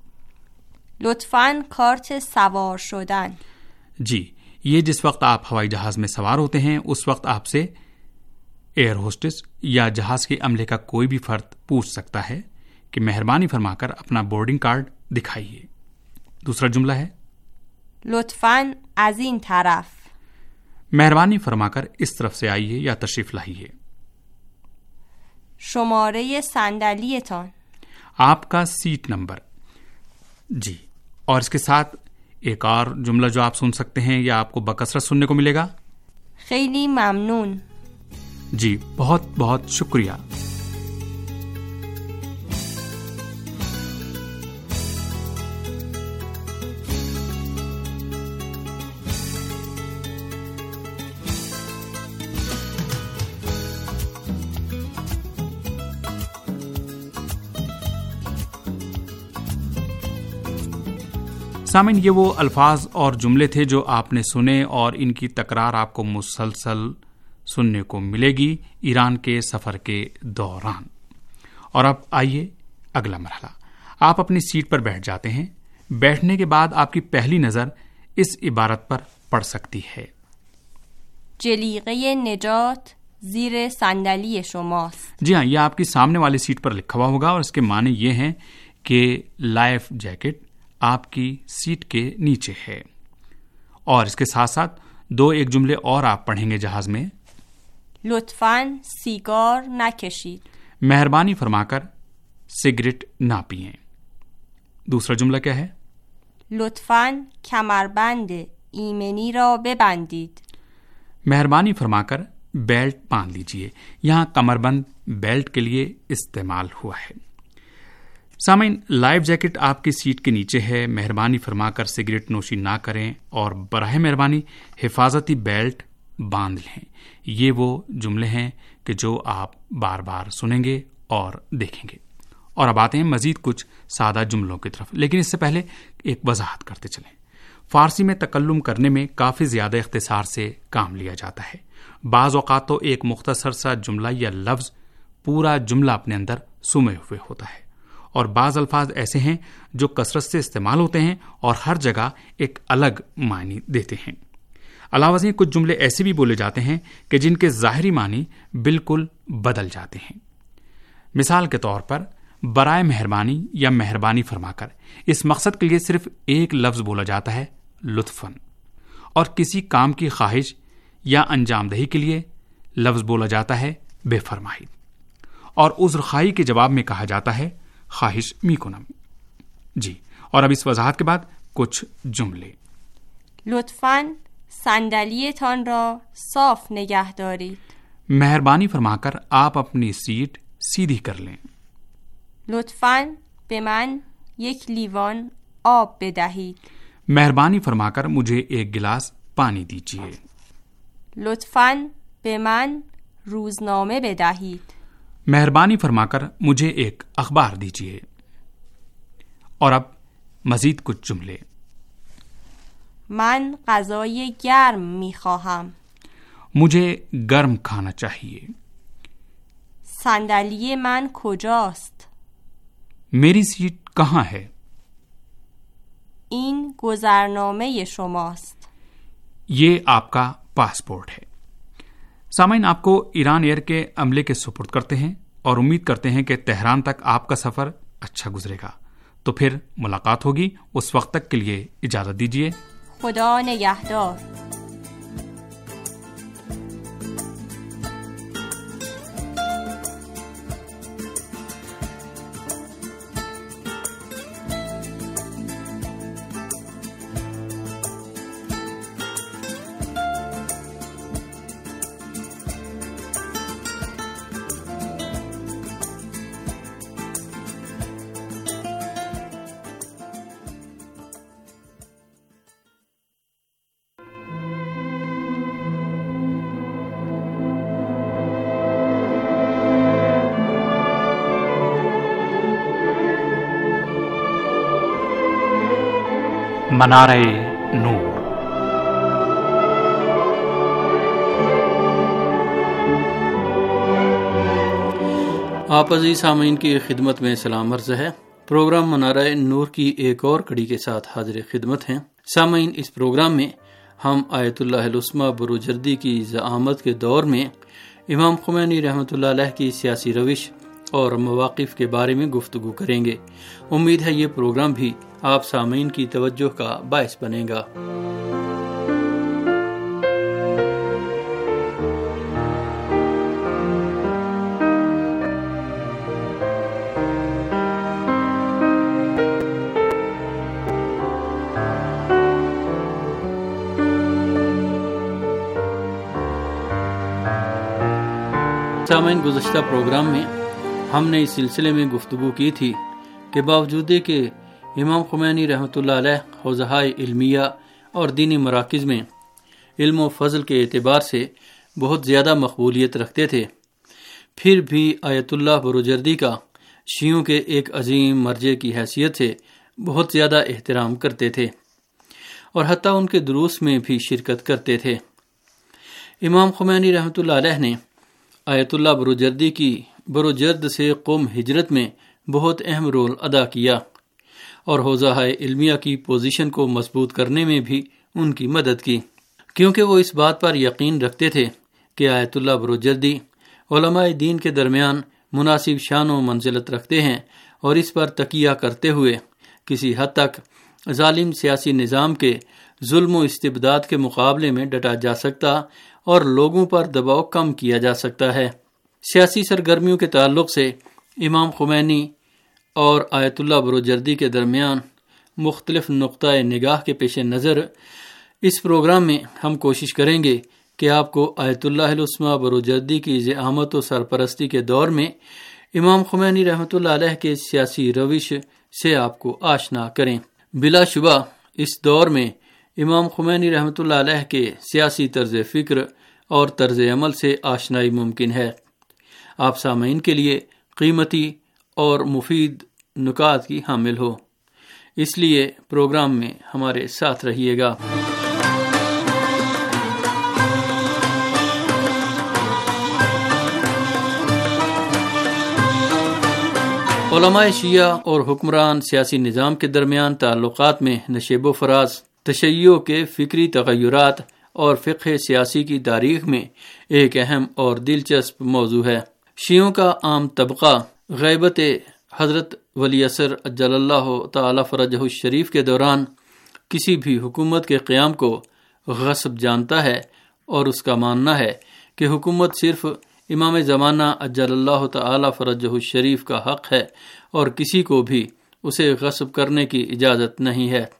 لطفاً کارت سوار شدن. جی، یہ جس وقت آپ ہوائی جہاز میں سوار ہوتے ہیں اس وقت آپ سے ایئر ہوسٹس یا جہاز کے عملے کا کوئی بھی فرد پوچھ سکتا ہے کہ مہربانی فرما کر اپنا بورڈنگ کارڈ دکھائیے. دوسرا جملہ ہے: لطفاً از این طرف. مہربانی فرما کر اس طرف سے آئیے یا تشریف لائیے. شماره صندلیتان، آپ کا سیٹ نمبر. جی، اور اس کے ساتھ ایک اور جملہ جو آپ سن سکتے ہیں یا آپ کو بکثرت سننے کو ملے گا: خیلی ممنون. جی، بہت بہت شکریہ. سامعین، یہ وہ الفاظ اور جملے تھے جو آپ نے سنے اور ان کی تکرار آپ کو مسلسل سننے کو ملے گی ایران کے سفر کے دوران. اور اب آئیے اگلا مرحلہ. آپ اپنی سیٹ پر بیٹھ جاتے ہیں. بیٹھنے کے بعد آپ کی پہلی نظر اس عبارت پر پڑ سکتی ہے: جلیقه نجات زیر صندلی شماست. جی ہاں، یہ آپ کی سامنے والی سیٹ پر لکھا ہوا ہوگا اور اس کے معنی یہ ہیں کہ لائف جیکٹ آپ کی سیٹ کے نیچے ہے. اور اس کے ساتھ ساتھ دو ایک جملے اور آپ پڑھیں گے جہاز میں: لطفاً سیگار نکشید. مہربانی فرما کر سگریٹ نہ پئیں. دوسرا جملہ کیا ہے؟ لطفاً کمربند ایمنی را ببندید. مہربانی فرما کر بیلٹ باندھ لیجئے. یہاں کمربند بیلٹ کے لیے استعمال ہوا ہے. سامعین، لائف جیکٹ آپ کی سیٹ کے نیچے ہے. مہربانی فرما کر سگریٹ نوشی نہ کریں اور براہ مہربانی حفاظتی بیلٹ باندھ لیں. یہ وہ جملے ہیں کہ جو آپ بار بار سنیں گے اور دیکھیں گے. اور اب آتے ہیں مزید کچھ سادہ جملوں کی طرف، لیکن اس سے پہلے ایک وضاحت کرتے چلیں. فارسی میں تکلم کرنے میں کافی زیادہ اختصار سے کام لیا جاتا ہے. بعض اوقات تو ایک مختصر سا جملہ یا لفظ پورا جملہ اپنے اندر سمے ہوئے ہوتا ہے، اور بعض الفاظ ایسے ہیں جو کثرت سے استعمال ہوتے ہیں اور ہر جگہ ایک الگ معنی دیتے ہیں. علاوہ ازیں کچھ جملے ایسے بھی بولے جاتے ہیں کہ جن کے ظاہری معنی بالکل بدل جاتے ہیں. مثال کے طور پر برائے مہربانی یا مہربانی فرما کر اس مقصد کے لیے صرف ایک لفظ بولا جاتا ہے لطفاً، اور کسی کام کی خواہش یا انجام دہی کے لیے لفظ بولا جاتا ہے بے فرمائی، اور عذر خواہی کے جواب میں کہا جاتا ہے خواہش می کنم. جی، اور اب اس وضاحت کے بعد کچھ جملے. لطفاً صندلی‌تان را صاف نگه دارید. مہربانی فرما کر آپ اپنی سیٹ سیدھی کر لیں. لطفاً به من یک لیوان آب بدهید. مہربانی فرما کر مجھے ایک گلاس پانی دیجیے. لطفاً به من روزنامه بدهید. مہربانی فرما کر مجھے ایک اخبار دیجیے. اور اب مزید کچھ جملے. من غذای گرم می‌خواهم. مجھے گرم کھانا چاہیے. صندلی من کجاست؟ میری سیٹ کہاں ہے؟ این گذرنامه شماست. یہ آپ کا پاسپورٹ ہے. سامعین، آپ کو ایران ایئر کے عملے کے سپرد کرتے ہیں اور امید کرتے ہیں کہ تہران تک آپ کا سفر اچھا گزرے گا. تو پھر ملاقات ہوگی. اس وقت تک کے لیے اجازت دیجیے. خدا نگہدار. منارہ نور. آپ عزیز سامعین کی خدمت میں سلام عرض ہے. پروگرام منارہ نور کی ایک اور کڑی کے ساتھ حاضر خدمت ہیں. سامعین، اس پروگرام میں ہم آیت اللہ العظمیٰ بروجردی کی زعامت کے دور میں امام خمینی رحمۃ اللہ علیہ کی سیاسی روش اور مواقف کے بارے میں گفتگو کریں گے. امید ہے یہ پروگرام بھی آپ سامعین کی توجہ کا باعث بنے گا. سامعین، گزشتہ پروگرام میں ہم نے اس سلسلے میں گفتگو کی تھی کہ باوجود کہ امام خمینی رحمۃ اللہ علیہ حوزہائے علمیہ اور دینی مراکز میں علم و فضل کے اعتبار سے بہت زیادہ مقبولیت رکھتے تھے، پھر بھی آیت اللہ بروجردی کا شیعوں کے ایک عظیم مرجع کی حیثیت سے بہت زیادہ احترام کرتے تھے اور حتیٰ ان کے دروس میں بھی شرکت کرتے تھے. امام خمینی رحمۃ اللہ علیہ نے آیت اللہ بروجردی کی بروجرد سے قوم ہجرت میں بہت اہم رول ادا کیا اور حوزہائے علمیہ کی پوزیشن کو مضبوط کرنے میں بھی ان کی مدد کی، کیونکہ وہ اس بات پر یقین رکھتے تھے کہ آیت اللہ بروجردی علماء دین کے درمیان مناسب شان و منزلت رکھتے ہیں اور اس پر تکیہ کرتے ہوئے کسی حد تک ظالم سیاسی نظام کے ظلم و استبداد کے مقابلے میں ڈٹا جا سکتا اور لوگوں پر دباؤ کم کیا جا سکتا ہے. سیاسی سرگرمیوں کے تعلق سے امام خمینی اور آیت اللہ بروجردی کے درمیان مختلف نقطۂ نگاہ کے پیش نظر اس پروگرام میں ہم کوشش کریں گے کہ آپ کو آیت اللہ العظمیٰ بروجردی کی زعامت و سرپرستی کے دور میں امام خمینی رحمۃ اللہ علیہ کے سیاسی روش سے آپ کو آشنا کریں۔ بلا شبہ اس دور میں امام خمینی رحمۃ اللہ علیہ کے سیاسی طرز فکر اور طرز عمل سے آشنائی ممکن ہے۔ آپ سامعین کے لیے قیمتی اور مفید نکات کی حامل ہو، اس لیے پروگرام میں ہمارے ساتھ رہیے گا۔ علماء شیعہ اور حکمران سیاسی نظام کے درمیان تعلقات میں نشیب و فراز، تشیع کے فکری تغیرات اور فقہ سیاسی کی تاریخ میں ایک اہم اور دلچسپ موضوع ہے۔ شیعوں کا عام طبقہ غیبت حضرت ولی اثر اجل اللہ تعالی فرجہ الشریف کے دوران کسی بھی حکومت کے قیام کو غصب جانتا ہے، اور اس کا ماننا ہے کہ حکومت صرف امام زمانہ اجل اللہ تعالی فرجہ الشریف کا حق ہے اور کسی کو بھی اسے غصب کرنے کی اجازت نہیں ہے۔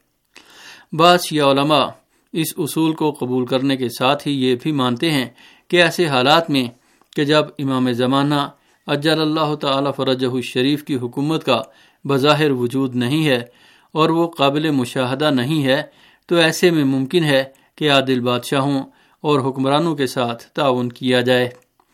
بعض شیعہ علماء اس اصول کو قبول کرنے کے ساتھ ہی یہ بھی مانتے ہیں کہ ایسے حالات میں کہ جب امام زمانہ اجل اللہ تعالی فرجہ الشریف کی حکومت کا بظاہر وجود نہیں ہے اور وہ قابل مشاہدہ نہیں ہے، تو ایسے میں ممکن ہے کہ عادل بادشاہوں اور حکمرانوں کے ساتھ تعاون کیا جائے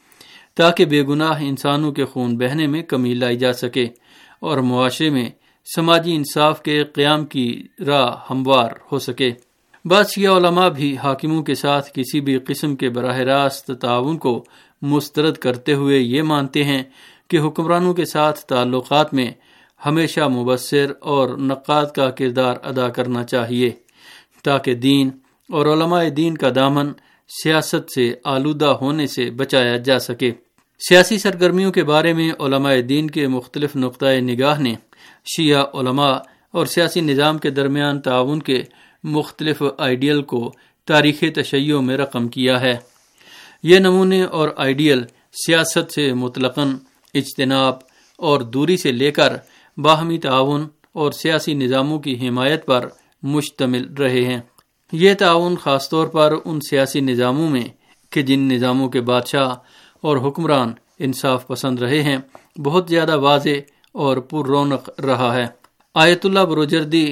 تاکہ بے گناہ انسانوں کے خون بہنے میں کمی لائی جا سکے اور معاشرے میں سماجی انصاف کے قیام کی راہ ہموار ہو سکے۔ بعض شیعہ علماء بھی حاکموں کے ساتھ کسی بھی قسم کے براہ راست تعاون کو مسترد کرتے ہوئے یہ مانتے ہیں کہ حکمرانوں کے ساتھ تعلقات میں ہمیشہ مبصر اور نقاد کا کردار ادا کرنا چاہیے تاکہ دین اور علماء دین کا دامن سیاست سے آلودہ ہونے سے بچایا جا سکے۔ سیاسی سرگرمیوں کے بارے میں علماء دین کے مختلف نقطۂ نگاہ نے شیعہ علماء اور سیاسی نظام کے درمیان تعاون کے مختلف آئیڈیل کو تاریخ تشیع میں رقم کیا ہے۔ یہ نمونے اور آئیڈیل سیاست سے مطلقاً اجتناب اور دوری سے لے کر باہمی تعاون اور سیاسی نظاموں کی حمایت پر مشتمل رہے ہیں۔ یہ تعاون خاص طور پر ان سیاسی نظاموں میں کہ جن نظاموں کے بادشاہ اور حکمران انصاف پسند رہے ہیں بہت زیادہ واضح اور پر رونق رہا ہے۔ آیت اللہ بروجردی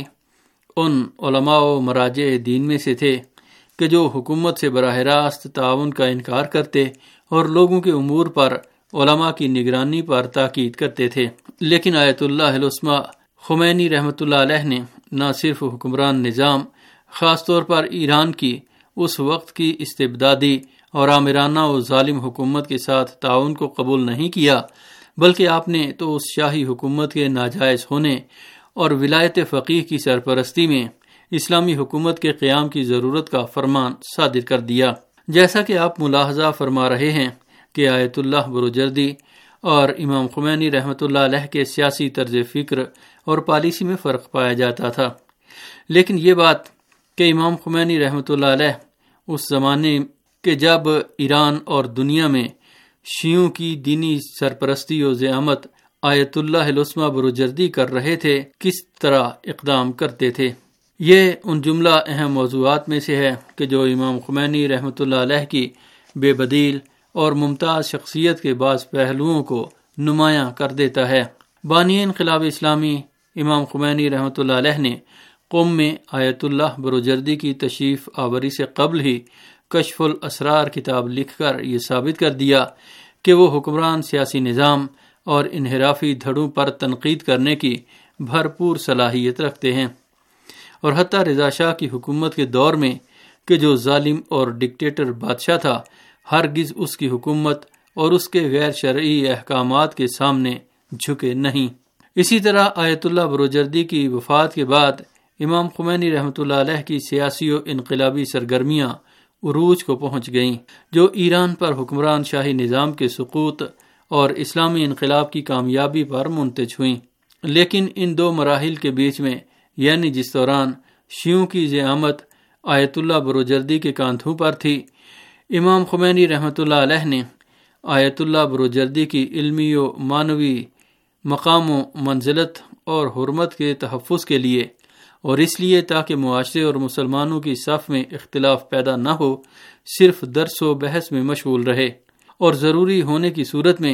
ان علماء و مراجع دین میں سے تھے کہ جو حکومت سے براہ راست تعاون کا انکار کرتے اور لوگوں کے امور پر علماء کی نگرانی پر تاکید کرتے تھے۔ لیکن آیت اللہ العظمیٰ خمینی رحمۃ اللہ علیہ نے نہ صرف حکمران نظام، خاص طور پر ایران کی اس وقت کی استبدادی اور آمرانہ و ظالم حکومت کے ساتھ تعاون کو قبول نہیں کیا، بلکہ آپ نے تو اس شاہی حکومت کے ناجائز ہونے اور ولایت فقیہ کی سرپرستی میں اسلامی حکومت کے قیام کی ضرورت کا فرمان صادر کر دیا۔ جیسا کہ آپ ملاحظہ فرما رہے ہیں کہ آیت اللہ بروجردی اور امام خمینی رحمۃ اللہ علیہ کے سیاسی طرز فکر اور پالیسی میں فرق پایا جاتا تھا، لیکن یہ بات کہ امام خمینی رحمۃ اللہ علیہ اس زمانے کہ جب ایران اور دنیا میں شیعوں کی دینی سرپرستی و زعامت آیت اللہ العظمیٰ بروجردی کر رہے تھے، کس طرح اقدام کرتے تھے۔ یہ ان جملہ اہم موضوعات میں سے ہے کہ جو امام خمینی رحمۃ اللہ علیہ کی بے بدیل اور ممتاز شخصیت کے بعض پہلوؤں کو نمایاں کر دیتا ہے۔ بانی انقلاب اسلامی امام خمینی رحمۃ اللہ علیہ نے قم میں آیت اللہ بروجردی کی تشریف آوری سے قبل ہی کشف الاسرار کتاب لکھ کر یہ ثابت کر دیا کہ وہ حکمران سیاسی نظام اور انحرافی دھڑوں پر تنقید کرنے کی بھرپور صلاحیت رکھتے ہیں، اور حتیٰ رضا شاہ کی حکومت کے دور میں کہ جو ظالم اور ڈکٹیٹر بادشاہ تھا، ہرگز اس کی حکومت اور اس کے غیر شرعی احکامات کے سامنے جھکے نہیں۔ اسی طرح آیت اللہ بروجردی کی وفات کے بعد امام خمینی رحمۃ اللہ علیہ کی سیاسی و انقلابی سرگرمیاں عروج کو پہنچ گئیں، جو ایران پر حکمران شاہی نظام کے سقوط اور اسلامی انقلاب کی کامیابی پر منتج ہوئیں۔ لیکن ان دو مراحل کے بیچ میں، یعنی جس دوران شیعوں کی زعامت آیت اللہ بروجردی کے کاندھوں پر تھی، امام خمینی رحمۃ اللہ علیہ نے آیت اللہ بروجردی کی علمی و معنوی مقام و منزلت اور حرمت کے تحفظ کے لیے، اور اس لیے تاکہ معاشرے اور مسلمانوں کی صف میں اختلاف پیدا نہ ہو، صرف درس و بحث میں مشغول رہے، اور ضروری ہونے کی صورت میں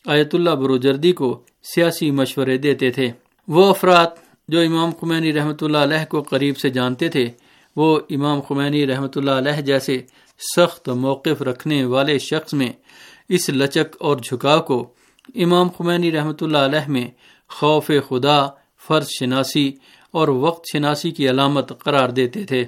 آیت اللہ بروجردی کو سیاسی مشورے دیتے تھے۔ وہ افراد جو امام خمینی رحمۃ اللہ علیہ کو قریب سے جانتے تھے وہ امام خمینی رحمۃ اللہ علیہ جیسے سخت موقف رکھنے والے شخص میں اس لچک اور جھکاؤ کو امام خمینی رحمۃ اللہ علیہ میں خوف خدا، فرض شناسی اور وقت شناسی کی علامت قرار دیتے تھے۔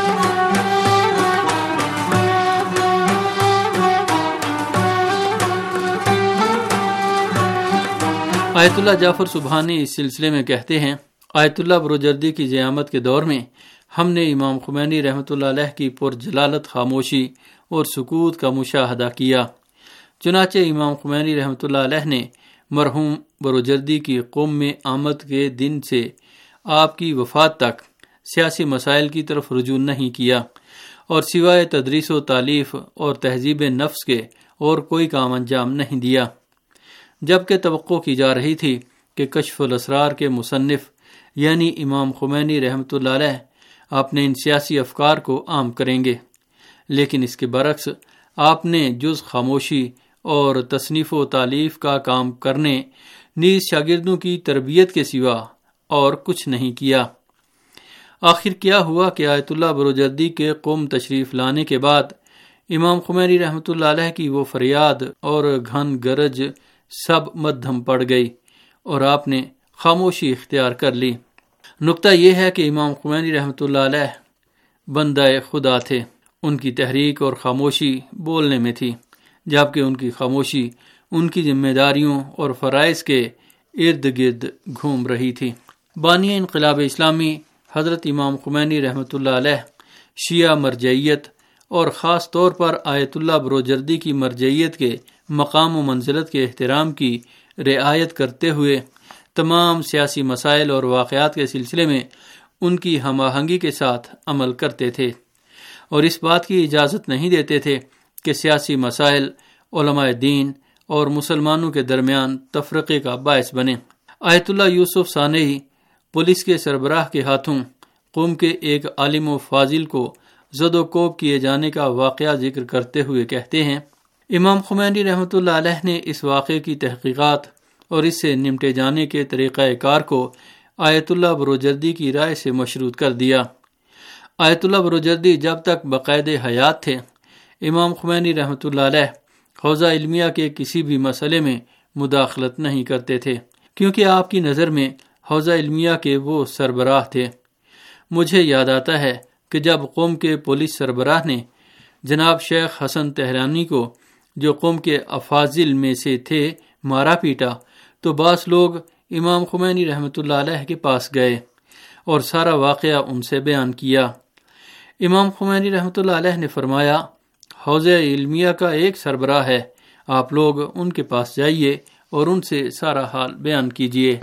آیت اللہ جعفر سبحانی اس سلسلے میں کہتے ہیں، آیت اللہ بروجردی کی قیامت کے دور میں ہم نے امام خمینی رحمۃ اللہ علیہ کی پرجلالت خاموشی اور سکوت کا مشاہدہ کیا۔ چنانچہ امام خمینی رحمۃ اللہ علیہ نے مرحوم بروجردی کی قوم میں آمد کے دن سے آپ کی وفات تک سیاسی مسائل کی طرف رجوع نہیں کیا اور سوائے تدریس و تالیف اور تہذیب نفس کے اور کوئی کام انجام نہیں دیا، جبکہ توقع کی جا رہی تھی کہ کشف الاسرار کے مصنف یعنی امام خمینی رحمۃ اللہ علیہ اپنے ان سیاسی افکار کو عام کریں گے، لیکن اس کے برعکس آپ نے جز خاموشی اور تصنیف و تالیف کا کام کرنے نیز شاگردوں کی تربیت کے سوا اور کچھ نہیں کیا۔ آخر کیا ہوا کہ آیت اللہ بروجردی کے قوم تشریف لانے کے بعد امام خمینی رحمۃ اللہ علیہ کی وہ فریاد اور گھن گرج سب مدھم پڑ گئی اور آپ نے خاموشی اختیار کر لی۔ نقطہ یہ ہے کہ امام خمینی رحمۃ اللہ علیہ بندہ خدا تھے، ان کی تحریک اور خاموشی بولنے میں تھی، جبکہ ان کی خاموشی ان کی ذمہ داریوں اور فرائض کے ارد گرد گھوم رہی تھی۔ بانی انقلاب اسلامی حضرت امام خمینی رحمۃ اللہ علیہ شیعہ مرجعیت اور خاص طور پر آیت اللہ بروجردی کی مرجعیت کے مقام و منزلت کے احترام کی رعایت کرتے ہوئے تمام سیاسی مسائل اور واقعات کے سلسلے میں ان کی ہم آہنگی کے ساتھ عمل کرتے تھے اور اس بات کی اجازت نہیں دیتے تھے کہ سیاسی مسائل علماء دین اور مسلمانوں کے درمیان تفرقے کا باعث بنے۔ آیت اللہ یوسف ثانوی پولیس کے سربراہ کے ہاتھوں قوم کے ایک عالم و فاضل کو زد و کوب کیے جانے کا واقعہ ذکر کرتے ہوئے کہتے ہیں، امام خمینی رحمۃ اللہ علیہ نے اس واقعے کی تحقیقات اور اس سے نمٹے جانے کے طریقہ کار کو آیت اللہ بروجردی کی رائے سے مشروط کر دیا۔ آیت اللہ بروجردی جب تک بقید حیات تھے امام خمینی رحمۃ اللہ علیہ حوزہ علمیہ کے کسی بھی مسئلے میں مداخلت نہیں کرتے تھے، کیونکہ آپ کی نظر میں حوزہ علمیہ کے وہ سربراہ تھے۔ مجھے یاد آتا ہے کہ جب قوم کے پولیس سربراہ نے جناب شیخ حسن تہرانی کو جو قوم کے افاضل میں سے تھے مارا پیٹا تو بعض لوگ امام خمینی رحمۃ اللہ علیہ کے پاس گئے اور سارا واقعہ ان سے بیان کیا۔ امام خمینی رحمۃ اللہ علیہ نے فرمایا، حوزہ علمیہ کا ایک سربراہ ہے، آپ لوگ ان کے پاس جائیے اور ان سے سارا حال بیان کیجیے۔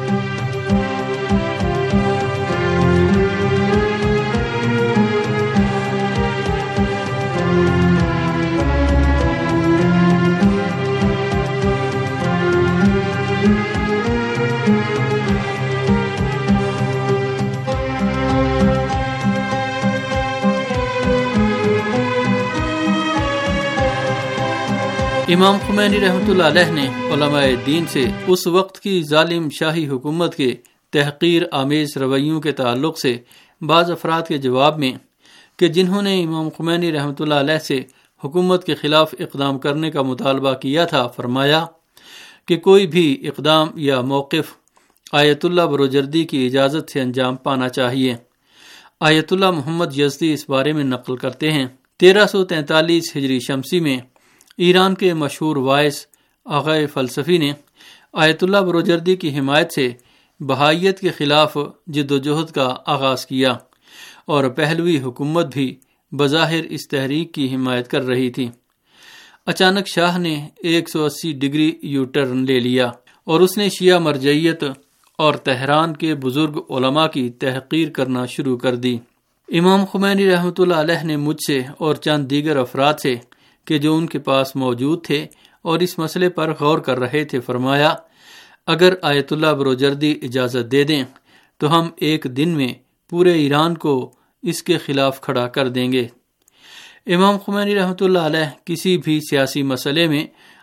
امام خمینی رحمۃ اللہ علیہ نے علماء دین سے اس وقت کی ظالم شاہی حکومت کے تحقیر آمیز رویوں کے تعلق سے بعض افراد کے جواب میں کہ جنہوں نے امام خمینی رحمۃ اللہ علیہ سے حکومت کے خلاف اقدام کرنے کا مطالبہ کیا تھا، فرمایا کہ کوئی بھی اقدام یا موقف آیت اللہ بروجردی کی اجازت سے انجام پانا چاہیے۔ آیت اللہ محمد یزدی اس بارے میں نقل کرتے ہیں، تیرہ سو تینتالیس ہجری شمسی میں ایران کے مشہور وائس آغائے فلسفی نے آیت اللہ بروجردی کی حمایت سے بہائیت کے خلاف جد و جہد کا آغاز کیا اور پہلوی حکومت بھی بظاہر اس تحریک کی حمایت کر رہی تھی۔ اچانک شاہ نے ایک سو اسی ڈگری یو ٹرن لے لیا اور اس نے شیعہ مرجعیت اور تہران کے بزرگ علماء کی تحقیر کرنا شروع کر دی۔ امام خمینی رحمۃ اللہ علیہ نے مجھ سے اور چند دیگر افراد سے کہ جو ان کے پاس موجود تھے اور اس مسئلے پر غور کر رہے تھے، فرمایا اگر آیت اللہ بروجردی اجازت دے دیں تو ہم ایک دن میں پورے ایران کو اس کے خلاف کھڑا کر دیں گے۔ امام خمینی رحمۃ اللہ علیہ کسی بھی سیاسی مسئلے میں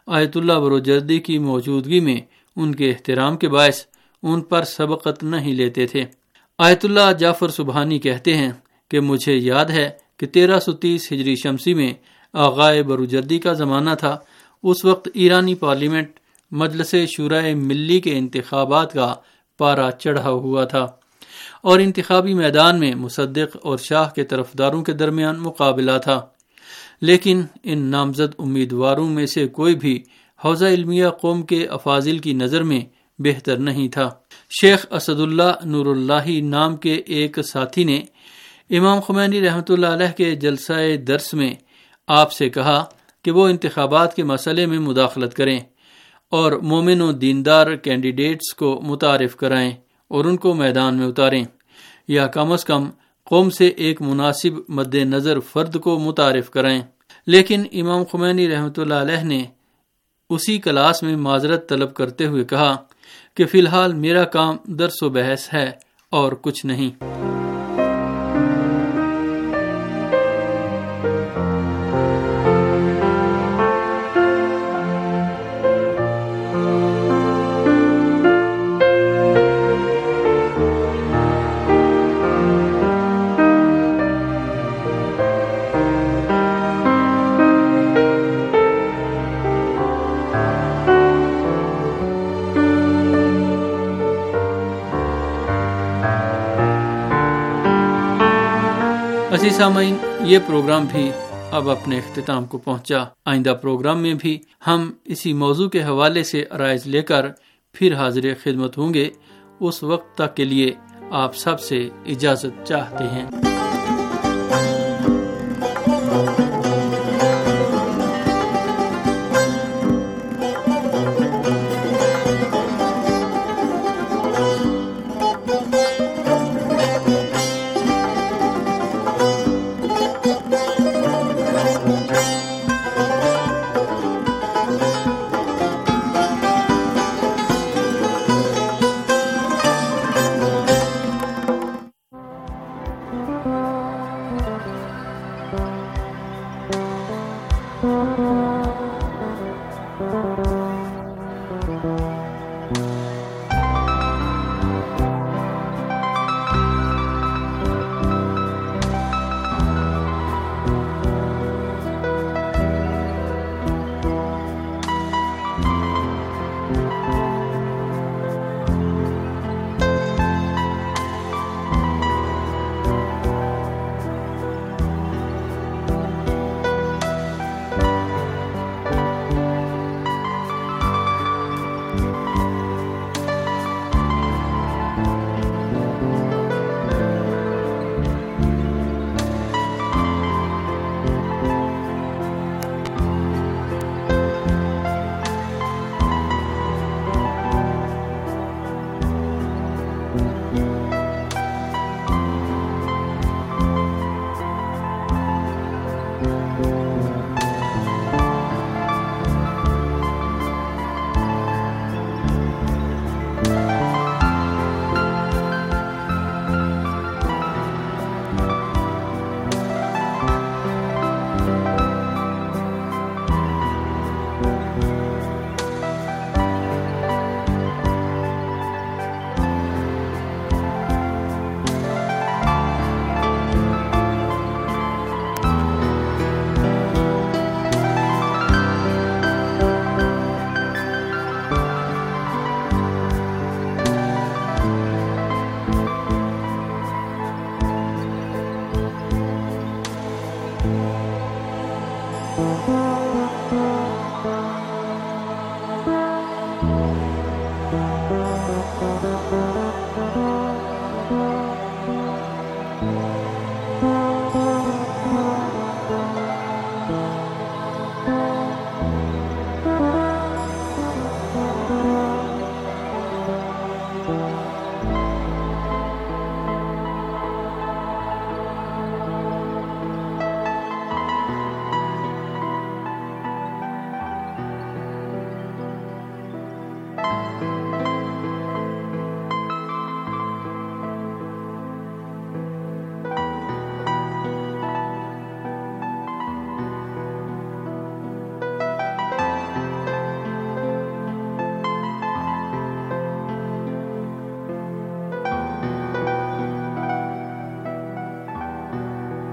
آیت اللہ بروجردی کی موجودگی میں ان کے احترام کے باعث ان پر سبقت نہیں لیتے تھے۔ آیت اللہ جعفر سبحانی کہتے ہیں کہ مجھے یاد ہے کہ تیرہ سو تیس ہجری شمسی میں آغائے بروجردی کا زمانہ تھا۔ اس وقت ایرانی پارلیمنٹ مجلس شورائے ملی کے انتخابات کا پارا چڑھا ہوا تھا اور انتخابی میدان میں مصدق اور شاہ کے طرفداروں کے درمیان مقابلہ تھا، لیکن ان نامزد امیدواروں میں سے کوئی بھی حوزہ علمیہ قوم کے افاضل کی نظر میں بہتر نہیں تھا۔ شیخ اسد اللہ نور اللہ نام کے ایک ساتھی نے امام خمینی رحمۃ اللہ علیہ کے جلسہ درس میں آپ سے کہا کہ وہ انتخابات کے مسئلے میں مداخلت کریں اور مومن و دیندار کینڈیڈیٹس کو متعارف کرائیں اور ان کو میدان میں اتاریں، یا کم از کم قوم سے ایک مناسب مد نظر فرد کو متعارف کرائیں۔ لیکن امام خمینی رحمۃ اللہ علیہ نے اسی کلاس میں معذرت طلب کرتے ہوئے کہا کہ فی الحال میرا کام درس و بحث ہے اور کچھ نہیں۔ عزیز سامعین، یہ پروگرام بھی اب اپنے اختتام کو پہنچا۔ آئندہ پروگرام میں بھی ہم اسی موضوع کے حوالے سے عرائض لے کر پھر حاضر خدمت ہوں گے۔ اس وقت تک کے لیے آپ سب سے اجازت چاہتے ہیں۔ Thank you.